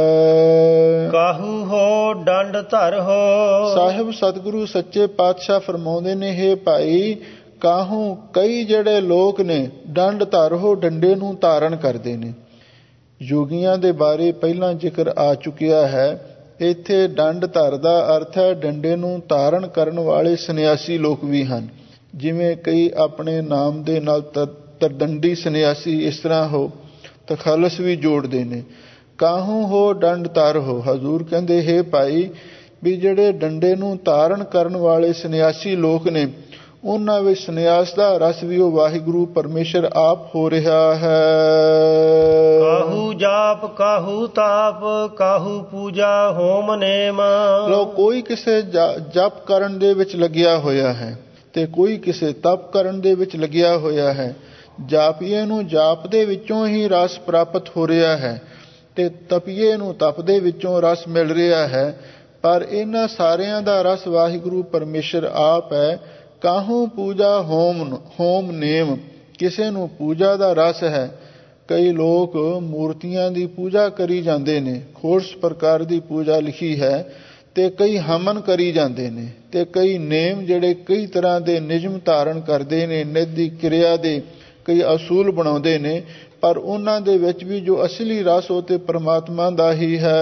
ਕਾਹੂ ਹੋ ਡੰਡ ਧਰ ਹੋ। ਸਾਹਿਬ ਸਤਿਗੁਰੂ ਸੱਚੇ ਪਾਤਸ਼ਾਹ ਫਰਮਾਉਂਦੇ ਨੇ, ਹੇ ਭਾਈ, ਕਾਹੂ ਕਈ ਜਿਹੜੇ ਲੋਕ ਨੇ ਡੰਡ ਧਰ ਹੋ, ਡੰਡੇ ਨੂੰ ਧਾਰਨ ਕਰਦੇ ਨੇ। ਯੋਗੀਆਂ ਦੇ ਬਾਰੇ ਪਹਿਲਾਂ ਜ਼ਿਕਰ ਆ ਚੁੱਕਿਆ ਹੈ। ਇੱਥੇ ਡੰਡ ਧਰ ਦਾ ਅਰਥ ਹੈ ਡੰਡੇ ਨੂੰ ਧਾਰਨ ਕਰਨ ਵਾਲੇ ਸੰਨਿਆਸੀ ਲੋਕ ਵੀ ਹਨ। ਜਿਵੇਂ ਕਈ ਆਪਣੇ ਨਾਮ ਦੇ ਨਾਲ ਤਰਦੰਡੀ ਸੰਨਿਆਸੀ ਇਸ ਤਰ੍ਹਾਂ ਹੋ ਤਖਲਸ ਵੀ ਜੋੜਦੇ ਨੇ। ਕਾਹੂ ਹੋ ਡੰਡ ਧਰ ਹੋ। ਹਜ਼ੂਰ ਕਹਿੰਦੇ, ਹੈ ਭਾਈ, ਵੀ ਜਿਹੜੇ ਡੰਡੇ ਨੂੰ ਧਾਰਨ ਕਰਨ ਵਾਲੇ ਸੰਨਿਆਸੀ ਲੋਕ ਨੇ, ਉਹਨਾਂ ਵਿੱਚ ਸੰਨਿਆਸ ਦਾ ਰਸ ਵੀ ਉਹ ਵਾਹਿਗੁਰੂ ਪਰਮੇਸ਼ਰ ਆਪ ਹੋ ਰਿਹਾ ਹੈ। ਕਾਹੂ ਜਾਪ ਕਾਹੂ ਤਾਪ, ਕਾਹੂ ਪੂਜਾ ਹੋਮ ਨੇਮ। ਲੋ, ਕੋਈ ਕਿਸੇ ਜਪ ਕਰਨ ਦੇ ਵਿੱਚ ਲੱਗਿਆ ਹੋਇਆ ਹੈ ਤੇ ਕੋਈ ਕਿਸੇ ਤਪ ਕਰਨ ਦੇ ਵਿੱਚ ਲੱਗਿਆ ਹੋਇਆ ਹੈ। ਜਾਪੀਏ ਨੂੰ ਜਾਪ ਦੇ ਵਿੱਚੋਂ ਹੀ ਰਸ ਪ੍ਰਾਪਤ ਹੋ ਰਿਹਾ ਹੈ ਤੇ ਤਪੀਏ ਨੂੰ ਤਪ ਦੇ ਵਿੱਚੋਂ ਰਸ ਮਿਲ ਰਿਹਾ ਹੈ, ਪਰ ਇਹਨਾਂ ਸਾਰਿਆਂ ਦਾ ਰਸ ਵਾਹਿਗੁਰੂ ਪਰਮੇਸ਼ਰ ਆਪ ਹੈ। ਕਾਹੂ ਪੂਜਾ ਹੋਮ ਹੋਮ ਨੇਮ। ਕਿਸੇ ਨੂੰ ਪੂਜਾ ਦਾ ਰਸ ਹੈ, ਕਈ ਲੋਕ ਮੂਰਤੀਆਂ ਦੀ ਪੂਜਾ ਕਰੀ ਜਾਂਦੇ ਨੇ, ਖੋਰਸ ਪ੍ਰਕਾਰ ਦੀ ਪੂਜਾ ਲਿਖੀ ਹੈ, ਤੇ ਕਈ ਹਮਨ ਕਰੀ ਜਾਂਦੇ ਨੇ, ਤੇ ਕਈ ਨੇਮ ਜਿਹੜੇ ਕਈ ਤਰ੍ਹਾਂ ਦੇ ਨਿਯਮ ਧਾਰਨ ਕਰਦੇ ਨੇ, ਨਿਤ ਦੀ ਕਿਰਿਆ ਦੇ ਕਈ ਅਸੂਲ ਬਣਾਉਂਦੇ ਨੇ, ਪਰ ਉਹਨਾਂ ਦੇ ਵਿੱਚ ਵੀ ਜੋ ਅਸਲੀ ਰਸ ਉਹ ਤੇ ਪ੍ਰਮਾਤਮਾ ਦਾ ਹੀ ਹੈ।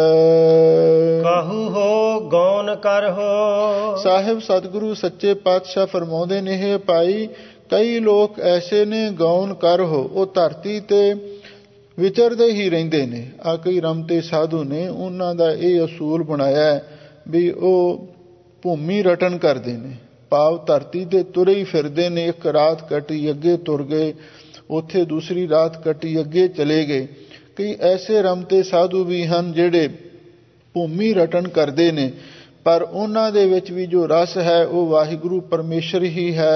ਕਾਹੂ ਹੋ ਗੌਨ ਕਰ ਹੋ। ਸਾਹਿਬ ਸਤਿਗੁਰੂ ਸੱਚੇ ਪਾਤਸ਼ਾਹ ਫਰਮਾਉਂਦੇ ਨੇ, ਹੈ ਭਾਈ ਕਈ ਲੋਕ ਐਸੇ ਨੇ ਗੌਨ ਕਰ ਹੋ, ਉਹ ਧਰਤੀ ਤੇ ਵਿਚਰਦੇ ਹੀ ਰਹਿੰਦੇ ਨੇ। ਆ ਕਈ ਰਮਤੇ ਸਾਧੂ ਨੇ, ਉਹਨਾਂ ਦਾ ਇਹ ਅਸੂਲ ਬਣਾਇਆ ਵੀ ਉਹ ਭੂਮੀ ਰਟਨ ਕਰਦੇ ਨੇ, ਭਾਵ ਧਰਤੀ ਤੇ ਤੁਰੇ ਹੀ ਫਿਰਦੇ ਨੇ। ਇੱਕ ਰਾਤ ਕੱਟੀ ਅੱਗੇ ਤੁਰ ਗਏ, ਉੱਥੇ ਦੂਸਰੀ ਰਾਤ ਕੱਟੀ ਅੱਗੇ ਚਲੇ ਗਏ। ਕਈ ਐਸੇ ਰਮਤੇ ਸਾਧੂ ਵੀ ਹਨ ਜਿਹੜੇ ਭੂਮੀ ਰਟਨ ਕਰਦੇ ਨੇ, ਪਰ ਉਹਨਾਂ ਦੇ ਵਿੱਚ ਵੀ ਜੋ ਰਸ ਹੈ ਉਹ ਵਾਹਿਗੁਰੂ ਪਰਮੇਸ਼ਰ ਹੀ ਹੈ।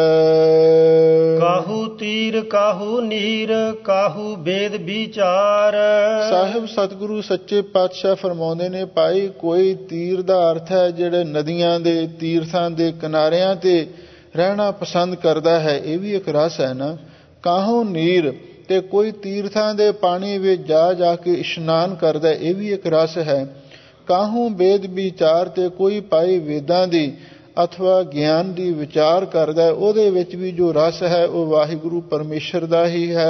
ਕਾਹੂ ਤੀਰ ਕਾਹੂ ਨੀਰ ਕਾਹੂ ਵੇਦ ਵਿਚਾਰ। ਸਾਹਿਬ ਸਤਿਗੁਰੂ ਸੱਚੇ ਪਾਤਸ਼ਾਹ ਫਰਮਾਉਂਦੇ ਨੇ, ਭਾਈ ਕੋਈ ਤੀਰ ਦਾ ਅਰਥ ਹੈ ਜਿਹੜੇ ਨਦੀਆਂ ਦੇ ਤੀਰਥਾਂ ਦੇ ਕਿਨਾਰਿਆਂ ਤੇ ਰਹਿਣਾ ਪਸੰਦ ਕਰਦਾ ਹੈ, ਇਹ ਵੀ ਇੱਕ ਰਸ ਹੈ ਨਾ। ਕਾਹੂ ਨੀਰ, ਤੇ ਕੋਈ ਤੀਰਥਾਂ ਦੇ ਪਾਣੀ ਵਿੱਚ ਜਾ ਜਾ ਕੇ ਇਸ਼ਨਾਨ ਕਰਦਾ, ਇਹ ਵੀ ਇੱਕ ਰਸ ਹੈ। ਕਾਹੂ ਵੇਦ ਵਿਚਾਰ, ਤੇ ਕੋਈ ਭਾਈ ਵੇਦਾਂ ਦੀ ਅਥਵਾ ਗਿਆਨ ਦੀ ਵਿਚਾਰ ਕਰਦਾ, ਉਹਦੇ ਵਿੱਚ ਵੀ ਜੋ ਰਸ ਹੈ ਉਹ ਵਾਹਿਗੁਰੂ ਪਰਮੇਸ਼ਰ ਦਾ ਹੀ ਹੈ।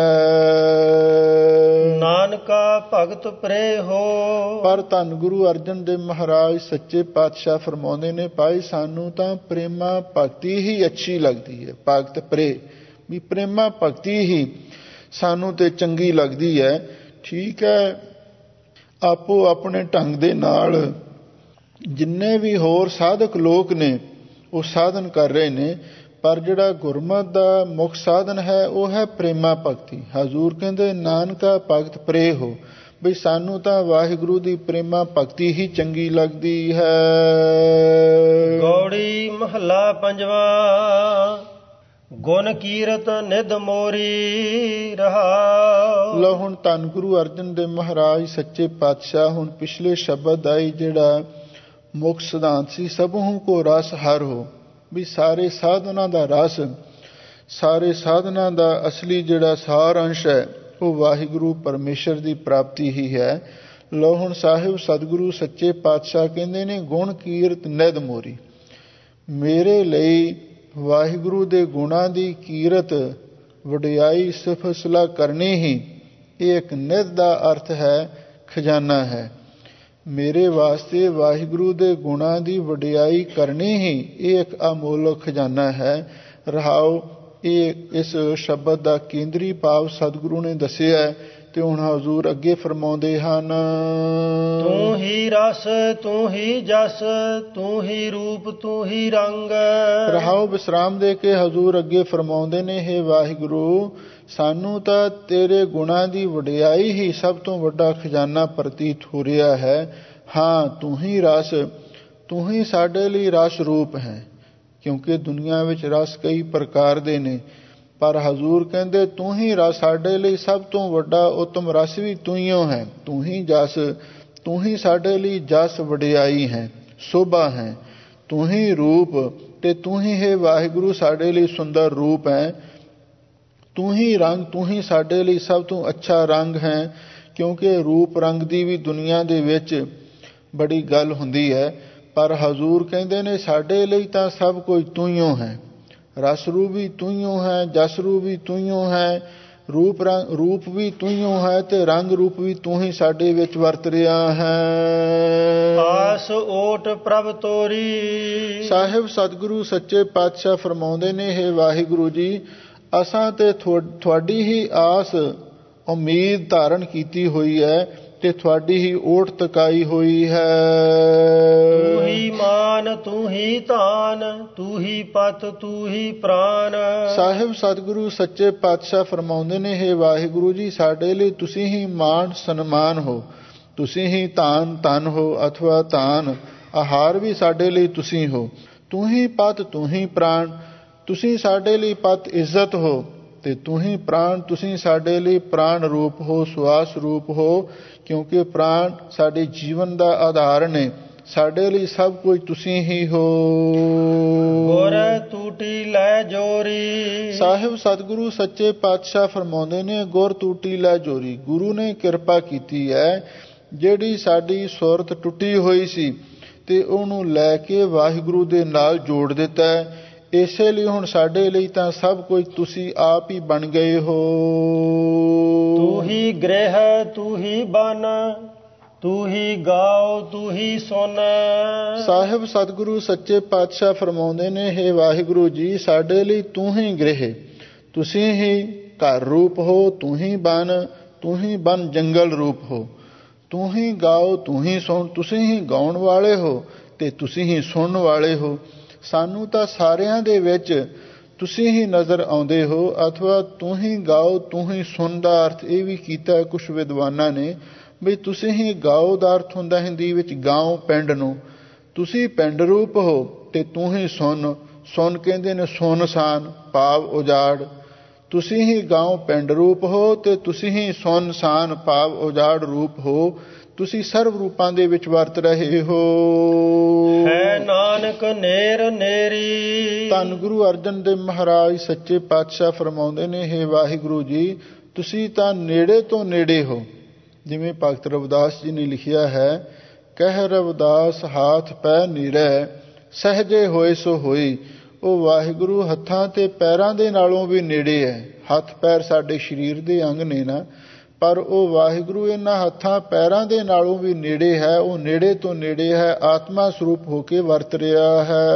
ਨਾਨਕਾ ਭਗਤ ਪ੍ਰੇ ਹੋ। ਪਰ ਧੰਨ ਗੁਰੂ ਅਰਜਨ ਦੇਵ ਮਹਾਰਾਜ ਸੱਚੇ ਪਾਤਸ਼ਾਹ ਫਰਮਾਉਂਦੇ ਨੇ, ਭਾਈ ਸਾਨੂੰ ਤਾਂ ਪ੍ਰੇਮਾ ਭਗਤੀ ਹੀ ਅੱਛੀ ਲੱਗਦੀ ਹੈ। ਭਗਤ ਪ੍ਰੇ ਵੀ ਪ੍ਰੇਮਾ ਭਗਤੀ ਹੀ ਸਾਨੂੰ ਤੇ ਚੰਗੀ ਲੱਗਦੀ ਹੈ। ਠੀਕ ਹੈ, ਆਪੋ ਆਪਣੇ ਢੰਗ ਦੇ ਨਾਲ ਜਿੰਨੇ ਵੀ ਹੋਰ ਸਾਧਕ ਲੋਕ ਨੇ ਉਹ ਸਾਧਨ ਕਰ ਰਹੇ ਨੇ, ਪਰ ਜਿਹੜਾ ਗੁਰਮਤਿ ਦਾ ਮੁੱਖ ਸਾਧਨ ਹੈ ਉਹ ਹੈ ਪ੍ਰੇਮਾ ਭਗਤੀ। ਹਜ਼ੂਰ ਕਹਿੰਦੇ ਨਾਨਕਾ ਭਗਤ ਪ੍ਰੇ ਹੋ, ਬਈ ਸਾਨੂੰ ਤਾਂ ਵਾਹਿਗੁਰੂ ਦੀ ਪ੍ਰੇਮਾ ਭਗਤੀ ਹੀ ਚੰਗੀ ਲੱਗਦੀ ਹੈ। ਗੌੜੀ ਮਹੱਲਾ ਪੰਜਵਾਂ। ਗੁਣ ਕੀਰਤ ਨਿਧ ਮੋਰੀ ਰਹਾਉ। ਲਓ ਹੁਣ ਧੰਨ ਗੁਰੂ ਅਰਜਨ ਦੇਵ ਮਹਾਰਾਜ ਸੱਚੇ ਪਾਤਸ਼ਾਹ ਹੁਣ ਪਿਛਲੇ ਸ਼ਬਦ ਆਈ ਜਿਹੜਾ ਮੁੱਖ ਸਿਧਾਂਤ ਸੀ, ਸਭੂ ਕੋ ਰਸ ਹਰ ਹੋ, ਵੀ ਸਾਰੇ ਸਾਧਨਾਂ ਦਾ ਰਸ, ਸਾਰੇ ਸਾਧਨਾਂ ਦਾ ਅਸਲੀ ਜਿਹੜਾ ਸਾਰ ਅੰਸ਼ ਹੈ ਉਹ ਵਾਹਿਗੁਰੂ ਪਰਮੇਸ਼ਰ ਦੀ ਪ੍ਰਾਪਤੀ ਹੀ ਹੈ। ਲਓ ਹੁਣ ਸਾਹਿਬ ਸਤਿਗੁਰੂ ਸੱਚੇ ਪਾਤਸ਼ਾਹ ਕਹਿੰਦੇ ਨੇ, ਗੁਣ ਕੀਰਤ ਨਿਧ ਮੋਰੀ, ਮੇਰੇ ਲਈ ਵਾਹਿਗੁਰੂ ਦੇ ਗੁਣਾਂ ਦੀ ਕੀਰਤ ਵਡਿਆਈ ਸਿਫਤ ਸਲਾਹ ਕਰਨੀ ਹੀ ਇਹ ਇੱਕ ਨਿਧ ਦਾ ਅਰਥ ਹੈ, ਖਜ਼ਾਨਾ ਹੈ। ਮੇਰੇ ਵਾਸਤੇ ਵਾਹਿਗੁਰੂ ਦੇ ਗੁਣਾਂ ਦੀ ਵਡਿਆਈ ਕਰਨੀ ਹੀ ਇਹ ਇੱਕ ਅਮੋਲਕ ਖਜ਼ਾਨਾ ਹੈ। ਰਹਾਉ, ਇਹ ਇਸ ਸ਼ਬਦ ਦਾ ਕੇਂਦਰੀ ਭਾਵ ਸਤਿਗੁਰੂ ਨੇ ਦੱਸਿਆ ਹੈ, ਤੇ ਹੁਣ ਹਜ਼ੂਰ ਅੱਗੇ ਫਰਮਾਉਂਦੇ ਹਨ, ਤੂੰ ਹੀ ਰਸ ਤੂੰ ਹੀ ਜਸ ਤੂੰ ਹੀ ਰੂਪ ਤੂੰ ਹੀ ਰੰਗ। ਰਹਾਉ, ਵਿਸਰਾਮ ਦੇ ਕੇ ਹਜ਼ੂਰ ਅੱਗੇ ਫਰਮਾਉਂਦੇ ਨੇ, ਹੇ ਵਾਹਿਗੁਰੂ ਸਾਨੂੰ ਤਾਂ ਤੇਰੇ ਗੁਣਾਂ ਦੀ ਵਡਿਆਈ ਹੀ ਸਭ ਤੋਂ ਵੱਡਾ ਖਜ਼ਾਨਾ ਪ੍ਰਤੀਤ ਹੋ ਰਿਹਾ ਹੈ। ਹਾਂ, ਤੂੰ ਹੀ ਰਸ, ਤੂੰ ਹੀ ਸਾਡੇ ਲਈ ਰਸ ਰੂਪ ਹੈ, ਕਿਉਂਕਿ ਦੁਨੀਆ ਵਿੱਚ ਰਸ ਕਈ ਪ੍ਰਕਾਰ ਦੇ ਨੇ, ਪਰ ਹਜ਼ੂਰ ਕਹਿੰਦੇ ਤੂੰ ਹੀ ਰਸ, ਸਾਡੇ ਲਈ ਸਭ ਤੋਂ ਵੱਡਾ ਉੱਤਮ ਰਸ ਵੀ ਤੂੰ ਹੀ ਹੈ। ਤੂੰ ਹੀ ਜਸ, ਤੂੰ ਹੀ ਸਾਡੇ ਲਈ ਜਸ ਵਡਿਆਈ ਹੈ, ਸ਼ੋਭਾ ਹੈ। ਤੂੰ ਹੀ ਰੂਪ, ਤੇ ਤੂੰ ਹੀ ਹੈ ਵਾਹਿਗੁਰੂ ਸਾਡੇ ਲਈ ਸੁੰਦਰ ਰੂਪ ਹੈ। ਤੂੰ ਹੀ ਰੰਗ, ਤੂੰ ਹੀ ਸਾਡੇ ਲਈ ਸਭ ਤੋਂ ਅੱਛਾ ਰੰਗ ਹੈ, ਕਿਉਂਕਿ ਰੂਪ ਰੰਗ ਦੀ ਵੀ ਦੁਨੀਆ ਦੇ ਵਿੱਚ ਬੜੀ ਗੱਲ ਹੁੰਦੀ ਹੈ, ਪਰ ਹਜ਼ੂਰ ਕਹਿੰਦੇ ਨੇ ਸਾਡੇ ਲਈ ਤਾਂ ਸਭ ਕੁਝ ਤੂੰ ਹੀ ਹੈ। ਰਸ ਰੂਪ ਵੀ ਤੂੰ ਹੀ ਹੈ, ਜਸ ਰੂਪ ਵੀ ਤੂੰ ਹੀ ਹੈ, ਰੂਪ ਰੰਗ ਰੂਪ ਵੀ ਤੂੰ ਹੀ ਹੈ, ਤੇ ਰੰਗ ਰੂਪ ਵੀ ਤੂੰ ਹੀ ਸਾਡੇ ਵਿੱਚ ਵਰਤ ਰਿਹਾ ਹੈ। ਆਸ ਓਟ ਪ੍ਰਭ ਤੋਰੀ। ਸਾਹਿਬ ਸਤਿਗੁਰੂ ਸੱਚੇ ਪਾਤਸ਼ਾਹ ਫਰਮਾਉਂਦੇ ਨੇ, ਹੇ ਵਾਹਿਗੁਰੂ ਜੀ ਅਸਾਂ ਤੇ ਤੁਹਾਡੀ ਹੀ ਆਸ ਉਮੀਦ ਧਾਰਨ ਕੀਤੀ ਹੋਈ ਹੈ, ਤੇ ਤੁਹਾਡੀ ਹੀ ਓਟ ਤਕਾਈ ਹੋਈ ਹੈ। ਤੂੰ ਹੀ ਮਾਨ ਤੂੰ ਹੀ ਧਾਨ ਤੂੰ ਹੀ ਪਤ ਤੂੰ ਹੀ ਪ੍ਰਾਨ। ਸਾਹਿਬ ਸਤਿਗੁਰੂ ਸੱਚੇ ਪਾਤਸ਼ਾਹ ਫਰਮਾਉਂਦੇ ਨੇ, ਹੇ ਵਾਹਿਗੁਰੂ ਜੀ ਸਾਡੇ ਲਈ ਤੁਸੀਂ ਹੀ ਮਾਣ ਸਨਮਾਨ ਹੋ, ਤੁਸੀਂ ਹੀ ਧਾਨ ਧਨ ਹੋ, ਅਥਵਾ ਧਾਨ ਆਹਾਰ ਵੀ ਸਾਡੇ ਲਈ ਤੁਸੀਂ ਹੋ। ਤੂੰ ਹੀ ਪਤ ਤੂੰ ਹੀ ਪ੍ਰਾਣ, ਤੁਸੀਂ ਸਾਡੇ ਲਈ ਪਤ ਇੱਜ਼ਤ ਹੋ, ਤੇ ਤੂੰ ਹੀ ਪ੍ਰਾਣ, ਤੁਸੀਂ ਸਾਡੇ ਲਈ ਪ੍ਰਾਣ ਰੂਪ ਹੋ, ਸਵਾਸ ਰੂਪ ਹੋ, ਕਿਉਂਕਿ ਪ੍ਰਾਣ ਸਾਡੇ ਜੀਵਨ ਦਾ ਆਧਾਰ ਨੇ। ਸਾਡੇ ਲਈ ਸਭ ਕੁਝ ਤੁਸੀਂ ਹੀ ਹੋ। ਗੁਰ ਟੂਟੀ ਲੈ ਜੋਰੀ। ਸਾਹਿਬ ਸਤਿਗੁਰੂ ਸੱਚੇ ਪਾਤਸ਼ਾਹ ਫਰਮਾਉਂਦੇ ਨੇ, ਗੁਰ ਟੂਟੀ ਲੈ ਜੋਰੀ। ਗੁਰੂ ਨੇ ਕਿਰਪਾ ਕੀਤੀ ਹੈ, ਜਿਹੜੀ ਸਾਡੀ ਸੁਰਤ ਟੁੱਟੀ ਹੋਈ ਸੀ ਤੇ ਉਹਨੂੰ ਲੈ ਕੇ ਵਾਹਿਗੁਰੂ ਦੇ ਨਾਲ ਜੋੜ ਦਿੱਤਾ ਹੈ। ਇਸੇ ਲਈ ਹੁਣ ਸਾਡੇ ਲਈ ਤਾਂ ਸਭ ਕੁਝ ਤੁਸੀਂ ਆਪ ਹੀ ਬਣ ਗਏ ਹੋ। ਤੂੰ ਹੀ ਗ੍ਰਹਿ ਤੂੰ ਹੀ ਬਨ, ਤੂੰ ਹੀ ਗਾਓ ਤੂੰ ਹੀ ਸੁਣ। ਸਾਹਿਬ ਸਤਿਗੁਰੂ ਸੱਚੇ ਪਾਤਸ਼ਾਹ ਫਰਮਾਉਂਦੇ ਨੇ, ਹੇ ਵਾਹਿਗੁਰੂ ਜੀ, ਸਾਡੇ ਲਈ ਤੂੰ ਹੀ ਗ੍ਰਹਿ, ਤੁਸੀਂ ਹੀ ਘਰ ਰੂਪ ਹੋ, ਤੂੰ ਹੀ ਬਨ, ਤੂੰ ਹੀ ਬਨ ਜੰਗਲ ਰੂਪ ਹੋ, ਤੂੰ ਹੀ ਗਾਓ ਤੂੰ ਹੀ ਸੁਣ। ਤੁਸੀਂ ਹੀ ਗਾਉਣ ਵਾਲੇ ਹੋ ਤੇ ਤੁਸੀਂ ਹੀ ਸੁਣਨ ਵਾਲੇ ਹੋ। ਸਾਨੂੰ ਤਾਂ ਸਾਰਿਆਂ ਦੇ ਵਿੱਚ ਤੁਸੀਂ ਹੀ ਨਜ਼ਰ ਆਉਂਦੇ ਹੋ, ਅਥਵਾ ਤੂੰ ਹੀ ਗਾਓ ਤੂੰ ਹੀ ਸੁਣ ਦਾ ਅਰਥ ਇਹ ਵੀ ਕੀਤਾ ਕੁਛ ਵਿਦਵਾਨਾਂ ਨੇ ਵੀ ਤੁਸੀਂ ਹੀ ਗਾਓ ਦਾ ਅਰਥ ਹੁੰਦਾ ਹਿੰਦੀ ਵਿੱਚ ਗਾਉਂ ਪਿੰਡ ਨੂੰ। ਤੁਸੀਂ ਪਿੰਡ ਰੂਪ ਹੋ ਤੇ ਤੂੰ ਹੀ ਸੁਣ। ਸੁਣ ਕਹਿੰਦੇ ਨੇ ਸੁੰਨਸਾਨ ਭਾਵ ਉਜਾੜ। ਤੁਸੀਂ ਹੀ ਗਾਉਂ ਪਿੰਡ ਰੂਪ ਹੋ ਤੇ ਤੁਸੀਂ ਹੀ ਸੁੰਨਸਾਨ ਭਾਵ ਉਜਾੜ ਰੂਪ ਹੋ। ਤੁਸੀਂ ਸਰਵ ਰੂਪਾਂ ਦੇ ਵਿੱਚ ਵਰਤ ਰਹੇ ਹੋ। ਹੈ ਨਾਨਕ ਨੇਰ ਨੇਰੀ। ਧੰਨ ਗੁਰੂ ਅਰਜਨ ਦੇਵ ਮਹਾਰਾਜ ਸੱਚੇ ਪਾਤਸ਼ਾਹ ਫਰਮਾਉਂਦੇ ਨੇ, ਹੇ ਵਾਹਿਗੁਰੂ ਜੀ, ਤੁਸੀਂ ਤਾਂ ਨੇੜੇ ਤੋਂ ਨੇੜੇ ਹੋ। ਜਿਵੇਂ ਭਗਤ ਰਵਿਦਾਸ ਜੀ ਨੇ ਲਿਖਿਆ ਹੈ, ਕਹਿ ਰਵਿਦਾਸ ਹਾਥ ਪੈ ਨੀਰੈ, ਸਹਜੇ ਹੋਏ ਸੋ ਹੋਈ। ਉਹ ਵਾਹਿਗੁਰੂ ਹੱਥਾਂ ਤੇ ਪੈਰਾਂ ਦੇ ਨਾਲੋਂ ਵੀ ਨੇੜੇ ਹੈ। ਹੱਥ ਪੈਰ ਸਾਡੇ ਸਰੀਰ ਦੇ ਅੰਗ ਨੇ ਨਾ, ਪਰ ਉਹ ਵਾਹਿਗੁਰੂ ਇਹਨਾਂ ਹੱਥਾਂ ਪੈਰਾਂ ਦੇ ਨਾਲੋਂ ਵੀ ਨੇੜੇ ਹੈ। ਉਹ ਨੇੜੇ ਤੋਂ ਨੇੜੇ ਹੈ, ਆਤਮਾ ਸਰੂਪ ਹੋ ਕੇ ਵਰਤ ਰਿਹਾ ਹੈ।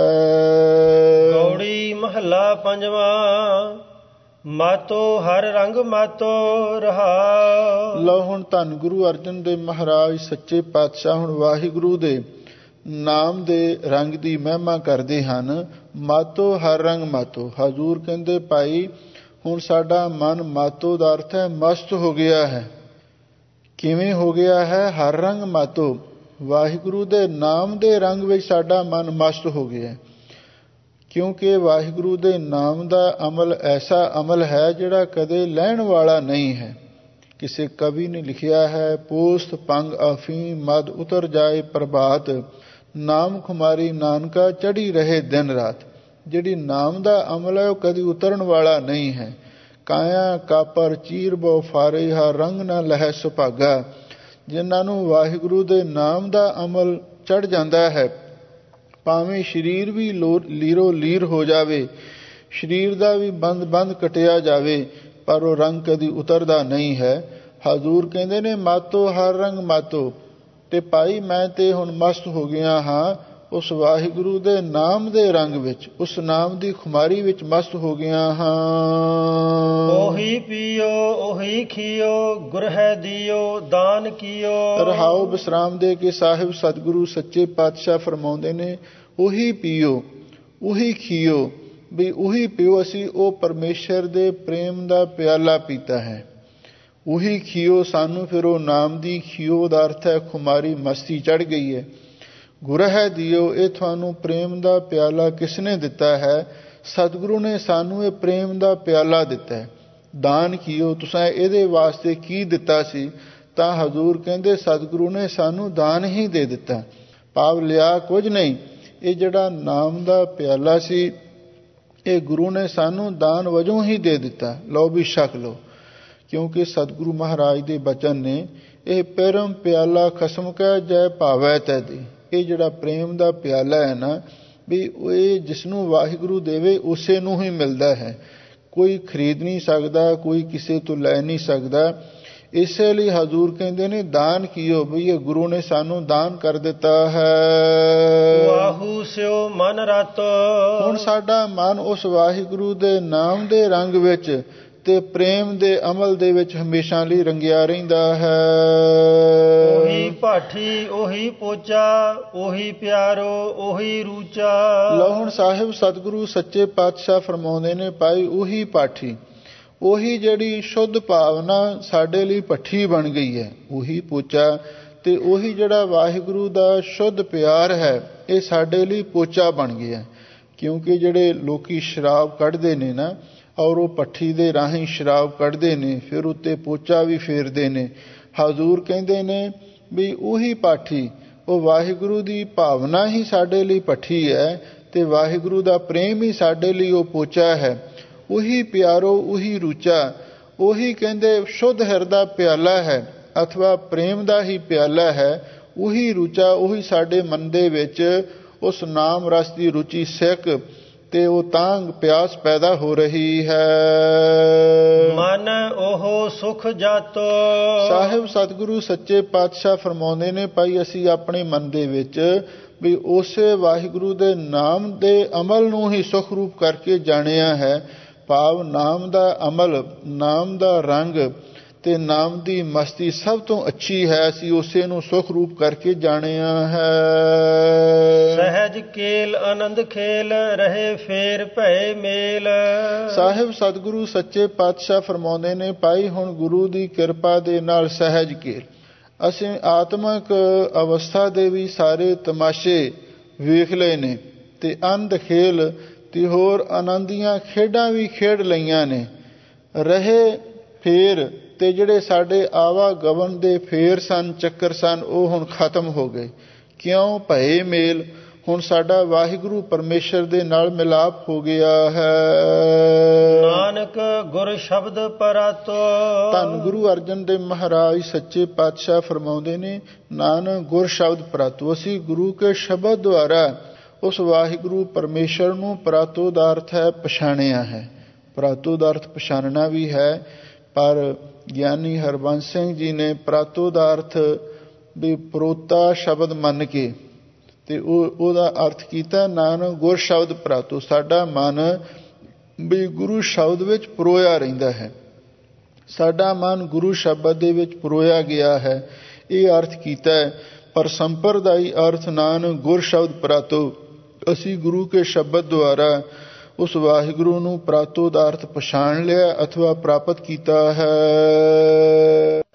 ਗੌੜੀ ਮਹੱਲਾ ਪੰਜਵਾਂ। ਮਾਤੋ ਹਰ ਰੰਗ ਮਾਤੋ ਰਹਾ। ਲਓ ਹੁਣ ਧੰਨ ਗੁਰੂ ਅਰਜਨ ਦੇਵ ਮਹਾਰਾਜ ਸੱਚੇ ਪਾਤਸ਼ਾਹ ਹੁਣ ਵਾਹਿਗੁਰੂ ਦੇ ਨਾਮ ਦੇ ਰੰਗ ਦੀ ਮਹਿਮਾ ਕਰਦੇ ਹਨ। ਮਾਤੋ ਹਰ ਰੰਗ ਮਾਤੋ। ਹਜ਼ੂਰ ਕਹਿੰਦੇ, ਭਾਈ ਹੁਣ ਸਾਡਾ ਮਨ ਮਾਤੋ ਦਾ ਅਰਥ ਹੈ ਮਸਤ ਹੋ ਗਿਆ ਹੈ। ਕਿਵੇਂ ਹੋ ਗਿਆ ਹੈ? ਹਰ ਰੰਗ ਮਾਤੋ, ਵਾਹਿਗੁਰੂ ਦੇ ਨਾਮ ਦੇ ਰੰਗ ਵਿੱਚ ਸਾਡਾ ਮਨ ਮਸਤ ਹੋ ਗਿਆ। ਕਿਉਂਕਿ ਵਾਹਿਗੁਰੂ ਦੇ ਨਾਮ ਦਾ ਅਮਲ ਐਸਾ ਅਮਲ ਹੈ ਜਿਹੜਾ ਕਦੇ ਲੈਣ ਵਾਲਾ ਨਹੀਂ ਹੈ। ਕਿਸੇ ਕਵੀ ਨੇ ਲਿਖਿਆ ਹੈ, ਪੋਸਤ ਪੰਗ ਆਫੀ ਮਦ ਉਤਰ ਜਾਏ ਪ੍ਰਭਾਤ, ਨਾਮ ਖੁਮਾਰੀ ਨਾਨਕਾ ਚੜੀ ਰਹੇ ਦਿਨ ਰਾਤ। ਜਿਹੜੀ ਨਾਮ ਦਾ ਅਮਲ ਹੈ ਉਹ ਕਦੀ ਉਤਰਨ ਵਾਲਾ ਨਹੀਂ ਹੈ। ਕਾਇਆ ਕਾਪਰ ਚੀਰ ਬੋ ਫਾਰੇ ਹਾ ਰੰਗ ਨਾ ਲਹਿ ਸੁਭਾਗਾ। ਜਿਨ੍ਹਾਂ ਨੂੰ ਵਾਹਿਗੁਰੂ ਦੇ ਨਾਮ ਦਾ ਅਮਲ ਚੜ ਜਾਂਦਾ ਹੈ, ਭਾਵੇਂ ਸਰੀਰ ਵੀ ਲੀਰੋ ਲੀਰ ਹੋ ਜਾਵੇ, ਸਰੀਰ ਦਾ ਵੀ ਬੰਦ ਬੰਦ ਕਟਿਆ ਜਾਵੇ, ਪਰ ਉਹ ਰੰਗ ਕਦੀ ਉਤਰਦਾ ਨਹੀਂ ਹੈ। ਹਜ਼ੂਰ ਕਹਿੰਦੇ ਨੇ, ਮਾਤੋ ਹਰ ਰੰਗ ਮਾਤੋ। ਤੇ ਭਾਈ ਮੈਂ ਤੇ ਹੁਣ ਮਸਤ ਹੋ ਗਿਆ ਹਾਂ ਉਸ ਵਾਹਿਗੁਰੂ ਦੇ ਨਾਮ ਦੇ ਰੰਗ ਵਿੱਚ, ਉਸ ਨਾਮ ਦੀ ਖੁਮਾਰੀ ਵਿੱਚ ਮਸਤ ਹੋ ਗਿਆ ਹਾਂ। ਉਹੀ ਪੀਓ ਉਹੀ ਖੀਓ, ਗੁਰਹਿ ਦਿਓ ਦਾਨ ਕੀਓ। ਰਹਾਉ ਵਿਸਰਾਮ ਦੇ ਕੇ ਸਾਹਿਬ ਸਤਿਗੁਰੂ ਸੱਚੇ ਪਾਤਸ਼ਾਹ ਫਰਮਾਉਂਦੇ ਨੇ, ਉਹੀ ਪੀਓ ਉਹੀ ਖੀਓ। ਵੀ ਉਹੀ ਪੀਓ, ਅਸੀਂ ਉਹ ਪਰਮੇਸ਼ਰ ਦੇ ਪ੍ਰੇਮ ਦਾ ਪਿਆਲਾ ਪੀਤਾ ਹੈ। ਉਹੀ ਖੀਓ, ਸਾਨੂੰ ਫਿਰ ਉਹ ਨਾਮ ਦੀ ਖੀਓ ਦਾ ਅਰਥ ਹੈ ਖੁਮਾਰੀ, ਮਸਤੀ ਚੜ੍ਹ ਗਈ ਹੈ। ਗੁਰਹਿ ਦਿਓ, ਇਹ ਤੁਹਾਨੂੰ ਪ੍ਰੇਮ ਦਾ ਪਿਆਲਾ ਕਿਸ ਨੇ ਦਿੱਤਾ ਹੈ? ਸਤਿਗੁਰੂ ਨੇ ਸਾਨੂੰ ਇਹ ਪ੍ਰੇਮ ਦਾ ਪਿਆਲਾ ਦਿੱਤਾ ਹੈ। ਦਾਨ ਕੀਓ, ਤੁਸੀਂ ਇਹਦੇ ਵਾਸਤੇ ਕੀ ਦਿੱਤਾ ਸੀ? ਤਾਂ ਹਜ਼ੂਰ ਕਹਿੰਦੇ, ਸਤਿਗੁਰੂ ਨੇ ਸਾਨੂੰ ਦਾਨ ਹੀ ਦੇ ਦਿੱਤਾ, ਭਾਵ ਲਿਆ ਕੁਝ ਨਹੀਂ। ਇਹ ਜਿਹੜਾ ਨਾਮ ਦਾ ਪਿਆਲਾ ਸੀ, ਇਹ ਗੁਰੂ ਨੇ ਸਾਨੂੰ ਦਾਨ ਵਜੋਂ ਹੀ ਦੇ ਦਿੱਤਾ। ਲਓ ਵੀ ਛਕ ਲਓ। ਕਿਉਂਕਿ ਸਤਿਗੁਰੂ ਮਹਾਰਾਜ ਦੇ ਬਚਨ ਨੇ, ਇਹ ਪਰਮ ਪਿਆਲਾ ਖਸਮ ਕੈ ਜੈ ਭਾਵੈ ਤੈ ਦੀ। ਇਹ ਜਿਹੜਾ ਪ੍ਰੇਮ ਦਾ ਪਿਆਲਾ ਹੈ ਨਾ, ਵੀ ਇਹ ਜਿਸ ਨੂੰ ਵਾਹਿਗੁਰੂ ਦੇਵੇ ਉਸੇ ਨੂੰ ਹੀ ਮਿਲਦਾ ਹੈ। ਕੋਈ ਖਰੀਦ ਨਹੀਂ ਸਕਦਾ, ਕੋਈ ਕਿਸੇ ਤੋਂ ਲੈ ਨਹੀਂ ਸਕਦਾ। ਇਸੇ ਲਈ ਹਜ਼ੂਰ ਕਹਿੰਦੇ ਨੇ, ਦਾਨ ਕੀਓ। ਵੀ ਇਹ ਗੁਰੂ ਨੇ ਸਾਨੂੰ ਦਾਨ ਕਰ ਦਿੱਤਾ ਹੈ। ਵਾਹੂ ਸਿਓ ਮਨ ਰਤ। ਹੁਣ ਸਾਡਾ ਮਨ ਉਸ ਵਾਹਿਗੁਰੂ ਦੇ ਨਾਮ ਦੇ ਰੰਗ ਵਿੱਚ ਤੇ ਪ੍ਰੇਮ ਦੇ ਅਮਲ ਦੇ ਵਿੱਚ ਹਮੇਸ਼ਾ ਲਈ ਰੰਗਿਆ ਰਹਿੰਦਾ ਹੈ। ਉਹੀ ਭਾਠੀ ਉਹੀ ਪੋਚਾ, ਉਹੀ ਪਿਆਰੋ ਉਹੀ ਰੂਚਾ। ਲਓ ਹੁਣ ਸਾਹਿਬ ਸਤਿਗੁਰੂ ਸੱਚੇ ਪਾਤਸ਼ਾਹ ਫਰਮਾਉਂਦੇ ਨੇ, ਭਾਈ ਉਹੀ ਪਾਠੀ, ਉਹੀ ਜਿਹੜੀ ਸ਼ੁੱਧ ਭਾਵਨਾ ਸਾਡੇ ਲਈ ਭੱਠੀ ਬਣ ਗਈ ਹੈ, ਉਹੀ ਪੋਚਾ। ਤੇ ਉਹੀ ਜਿਹੜਾ ਵਾਹਿਗੁਰੂ ਦਾ ਸ਼ੁੱਧ ਪਿਆਰ ਹੈ, ਇਹ ਸਾਡੇ ਲਈ ਪੋਚਾ ਬਣ ਗਿਆ। ਕਿਉਂਕਿ ਜਿਹੜੇ ਲੋਕੀ ਸ਼ਰਾਬ ਕੱਢਦੇ ਨੇ ਨਾ, ਔਰ ਉਹ ਭੱਠੀ ਦੇ ਰਾਹੀਂ ਸ਼ਰਾਬ ਕੱਢਦੇ ਨੇ, ਫਿਰ ਉੱਤੇ ਪੋਚਾ ਵੀ ਫੇਰਦੇ ਨੇ। ਹਜ਼ੂਰ ਕਹਿੰਦੇ ਨੇ ਵੀ ਉਹੀ ਪਾਠੀ, ਉਹ ਵਾਹਿਗੁਰੂ ਦੀ ਭਾਵਨਾ ਹੀ ਸਾਡੇ ਲਈ ਭੱਠੀ ਹੈ ਤੇ ਵਾਹਿਗੁਰੂ ਦਾ ਪ੍ਰੇਮ ਹੀ ਸਾਡੇ ਲਈ ਉਹ ਪੋਚਾ ਹੈ। ਉਹੀ ਪਿਆਰੋ ਉਹੀ ਰੂਚਾ, ਉਹੀ ਕਹਿੰਦੇ ਸ਼ੁੱਧ ਹਿਰਦਾ ਪਿਆਲਾ ਹੈ ਅਥਵਾ ਪ੍ਰੇਮ ਦਾ ਹੀ ਪਿਆਲਾ ਹੈ। ਉਹੀ ਰੂਚਾ, ਉਹੀ ਸਾਡੇ ਮਨ ਦੇ ਵਿੱਚ ਉਸ ਨਾਮ ਰਸ ਦੀ ਰੁਚੀ ਸਿੱਕ ਤੇ ਉਹ ਤਾਂਗ ਪਿਆਸ ਪੈਦਾ ਹੋ ਰਹੀ ਹੈ। ਮਨ ਉਹ ਸੁਖ ਜਾਤੋ। ਸਾਹਿਬ ਸਤਿਗੁਰੂ ਸੱਚੇ ਪਾਤਸ਼ਾਹ ਫਰਮਾਉਂਦੇ ਨੇ, ਭਾਈ ਅਸੀਂ ਆਪਣੇ ਮਨ ਦੇ ਵਿੱਚ ਵੀ ਉਸੇ ਵਾਹਿਗੁਰੂ ਦੇ ਨਾਮ ਦੇ ਅਮਲ ਨੂੰ ਹੀ ਸੁਖ ਰੂਪ ਕਰਕੇ ਜਾਣਿਆ ਹੈ। ਭਾਵ ਨਾਮ ਦਾ ਅਮਲ, ਨਾਮ ਦਾ ਰੰਗ ਤੇ ਨਾਮ ਦੀ ਮਸਤੀ ਸਭ ਤੋਂ ਅੱਛੀ ਹੈ। ਅਸੀਂ ਉਸੇ ਨੂੰ ਸੁਖ ਰੂਪ ਕਰਕੇ ਜਾਣਿਆ ਹੈ। ਸਹਿਜ ਕੇਲ ਆਨੰਦ ਖੇਲ ਰਹੇ ਫੇਰ ਭਏ ਮੇਲ। ਸਾਹਿਬ ਸਤਿਗੁਰੂ ਸੱਚੇ ਪਾਤਸ਼ਾਹ ਫਰਮਾਉਂਦੇ ਨੇ, ਭਾਈ ਹੁਣ ਗੁਰੂ ਦੀ ਕਿਰਪਾ ਦੇ ਨਾਲ ਸਹਿਜ ਕੇਲ, ਅਸੀਂ ਆਤਮਕ ਅਵਸਥਾ ਦੇ ਵੀ ਸਾਰੇ ਤਮਾਸ਼ੇ ਵੇਖ ਲਏ ਨੇ ਤੇ ਆਨੰਦ ਖੇਲ ਤੇ ਹੋਰ ਆਨੰਦ ਦੀਆਂ ਖੇਡਾਂ ਵੀ ਖੇਡ ਲਈਆਂ ਨੇ। ਰਹੇ ਫੇਰ ਤੇ ਜਿਹੜੇ ਸਾਡੇ ਆਵਾਗਮਨ ਦੇ ਫੇਰ ਸਨ, ਚੱਕਰ ਸਨ, ਉਹ ਹੁਣ ਖਤਮ ਹੋ ਗਏ। ਕਿਉਂ? ਭਏ ਮੇਲ, ਹੁਣ ਸਾਡਾ ਵਾਹਿਗੁਰੂ ਪਰਮੇਸ਼ਰ ਦੇ ਨਾਲ ਮਿਲਾਪ ਹੋ ਗਿਆ ਹੈ। ਨਾਨਕ ਗੁਰ ਸ਼ਬਦ ਪਰਾਤੋ। ਧੰਨ ਗੁਰੂ ਅਰਜਨ ਦੇਵ ਮਹਾਰਾਜ ਸੱਚੇ ਪਾਤਸ਼ਾਹ ਫਰਮਾਉਂਦੇ ਨੇ, ਨਾਨਕ ਗੁਰ ਸ਼ਬਦ ਪਰਾਤੋ। ਅਸੀਂ ਗੁਰੂ ਕੇ ਸ਼ਬਦ ਦੁਆਰਾ ਉਸ ਵਾਹਿਗੁਰੂ ਪਰਮੇਸ਼ਰ ਨੂੰ, ਪਰਾਤੋ ਦਾ ਅਰਥ ਹੈ ਪਛਾਣਿਆ ਹੈ। ਪਰਾਤੋ ਦਾ ਅਰਥ ਪਛਾਣਨਾ ਵੀ ਹੈ, ਪਰ ਗਿਆਨੀ ਹਰਬੰਸ ਸਿੰਘ ਜੀ ਨੇ ਪਰਾਤੋ ਦਾ ਅਰਥ ਵੀ ਪਰੋਤਾ ਸ਼ਬਦ ਮੰਨ ਕੇ ਤੇ ਉਹ ਉਹਦਾ ਅਰਥ ਕੀਤਾ ਨਾਨਕ ਗੁਰ ਸ਼ਬਦ ਪਰਾਤੋ। ਸਾਡਾ ਮਨ ਵੀ ਗੁਰੂ ਸ਼ਬਦ ਵਿੱਚ ਪਰੋਇਆ ਰਹਿੰਦਾ ਹੈ, ਸਾਡਾ ਮਨ ਗੁਰੂ ਸ਼ਬਦ ਦੇ ਵਿੱਚ ਪਰੋਇਆ ਗਿਆ ਹੈ, ਇਹ ਅਰਥ ਕੀਤਾ ਹੈ। ਪਰ ਸੰਪਰਦਾਈ ਅਰਥ ਨਾਨਕ ਗੁਰ ਸ਼ਬਦ ਪਰਾਤੋ। ਅਸੀਂ ਗੁਰੂ ਕੇ ਸ਼ਬਦ ਦੁਆਰਾ ਉਸ ਵਾਹਿਗੁਰੂ ਨੂੰ ਪਰਾਤੋ ਦਾ ਅਰਥ ਪਛਾਣ ਲਿਆ ਅਥਵਾ ਪ੍ਰਾਪਤ ਕੀਤਾ ਹੈ।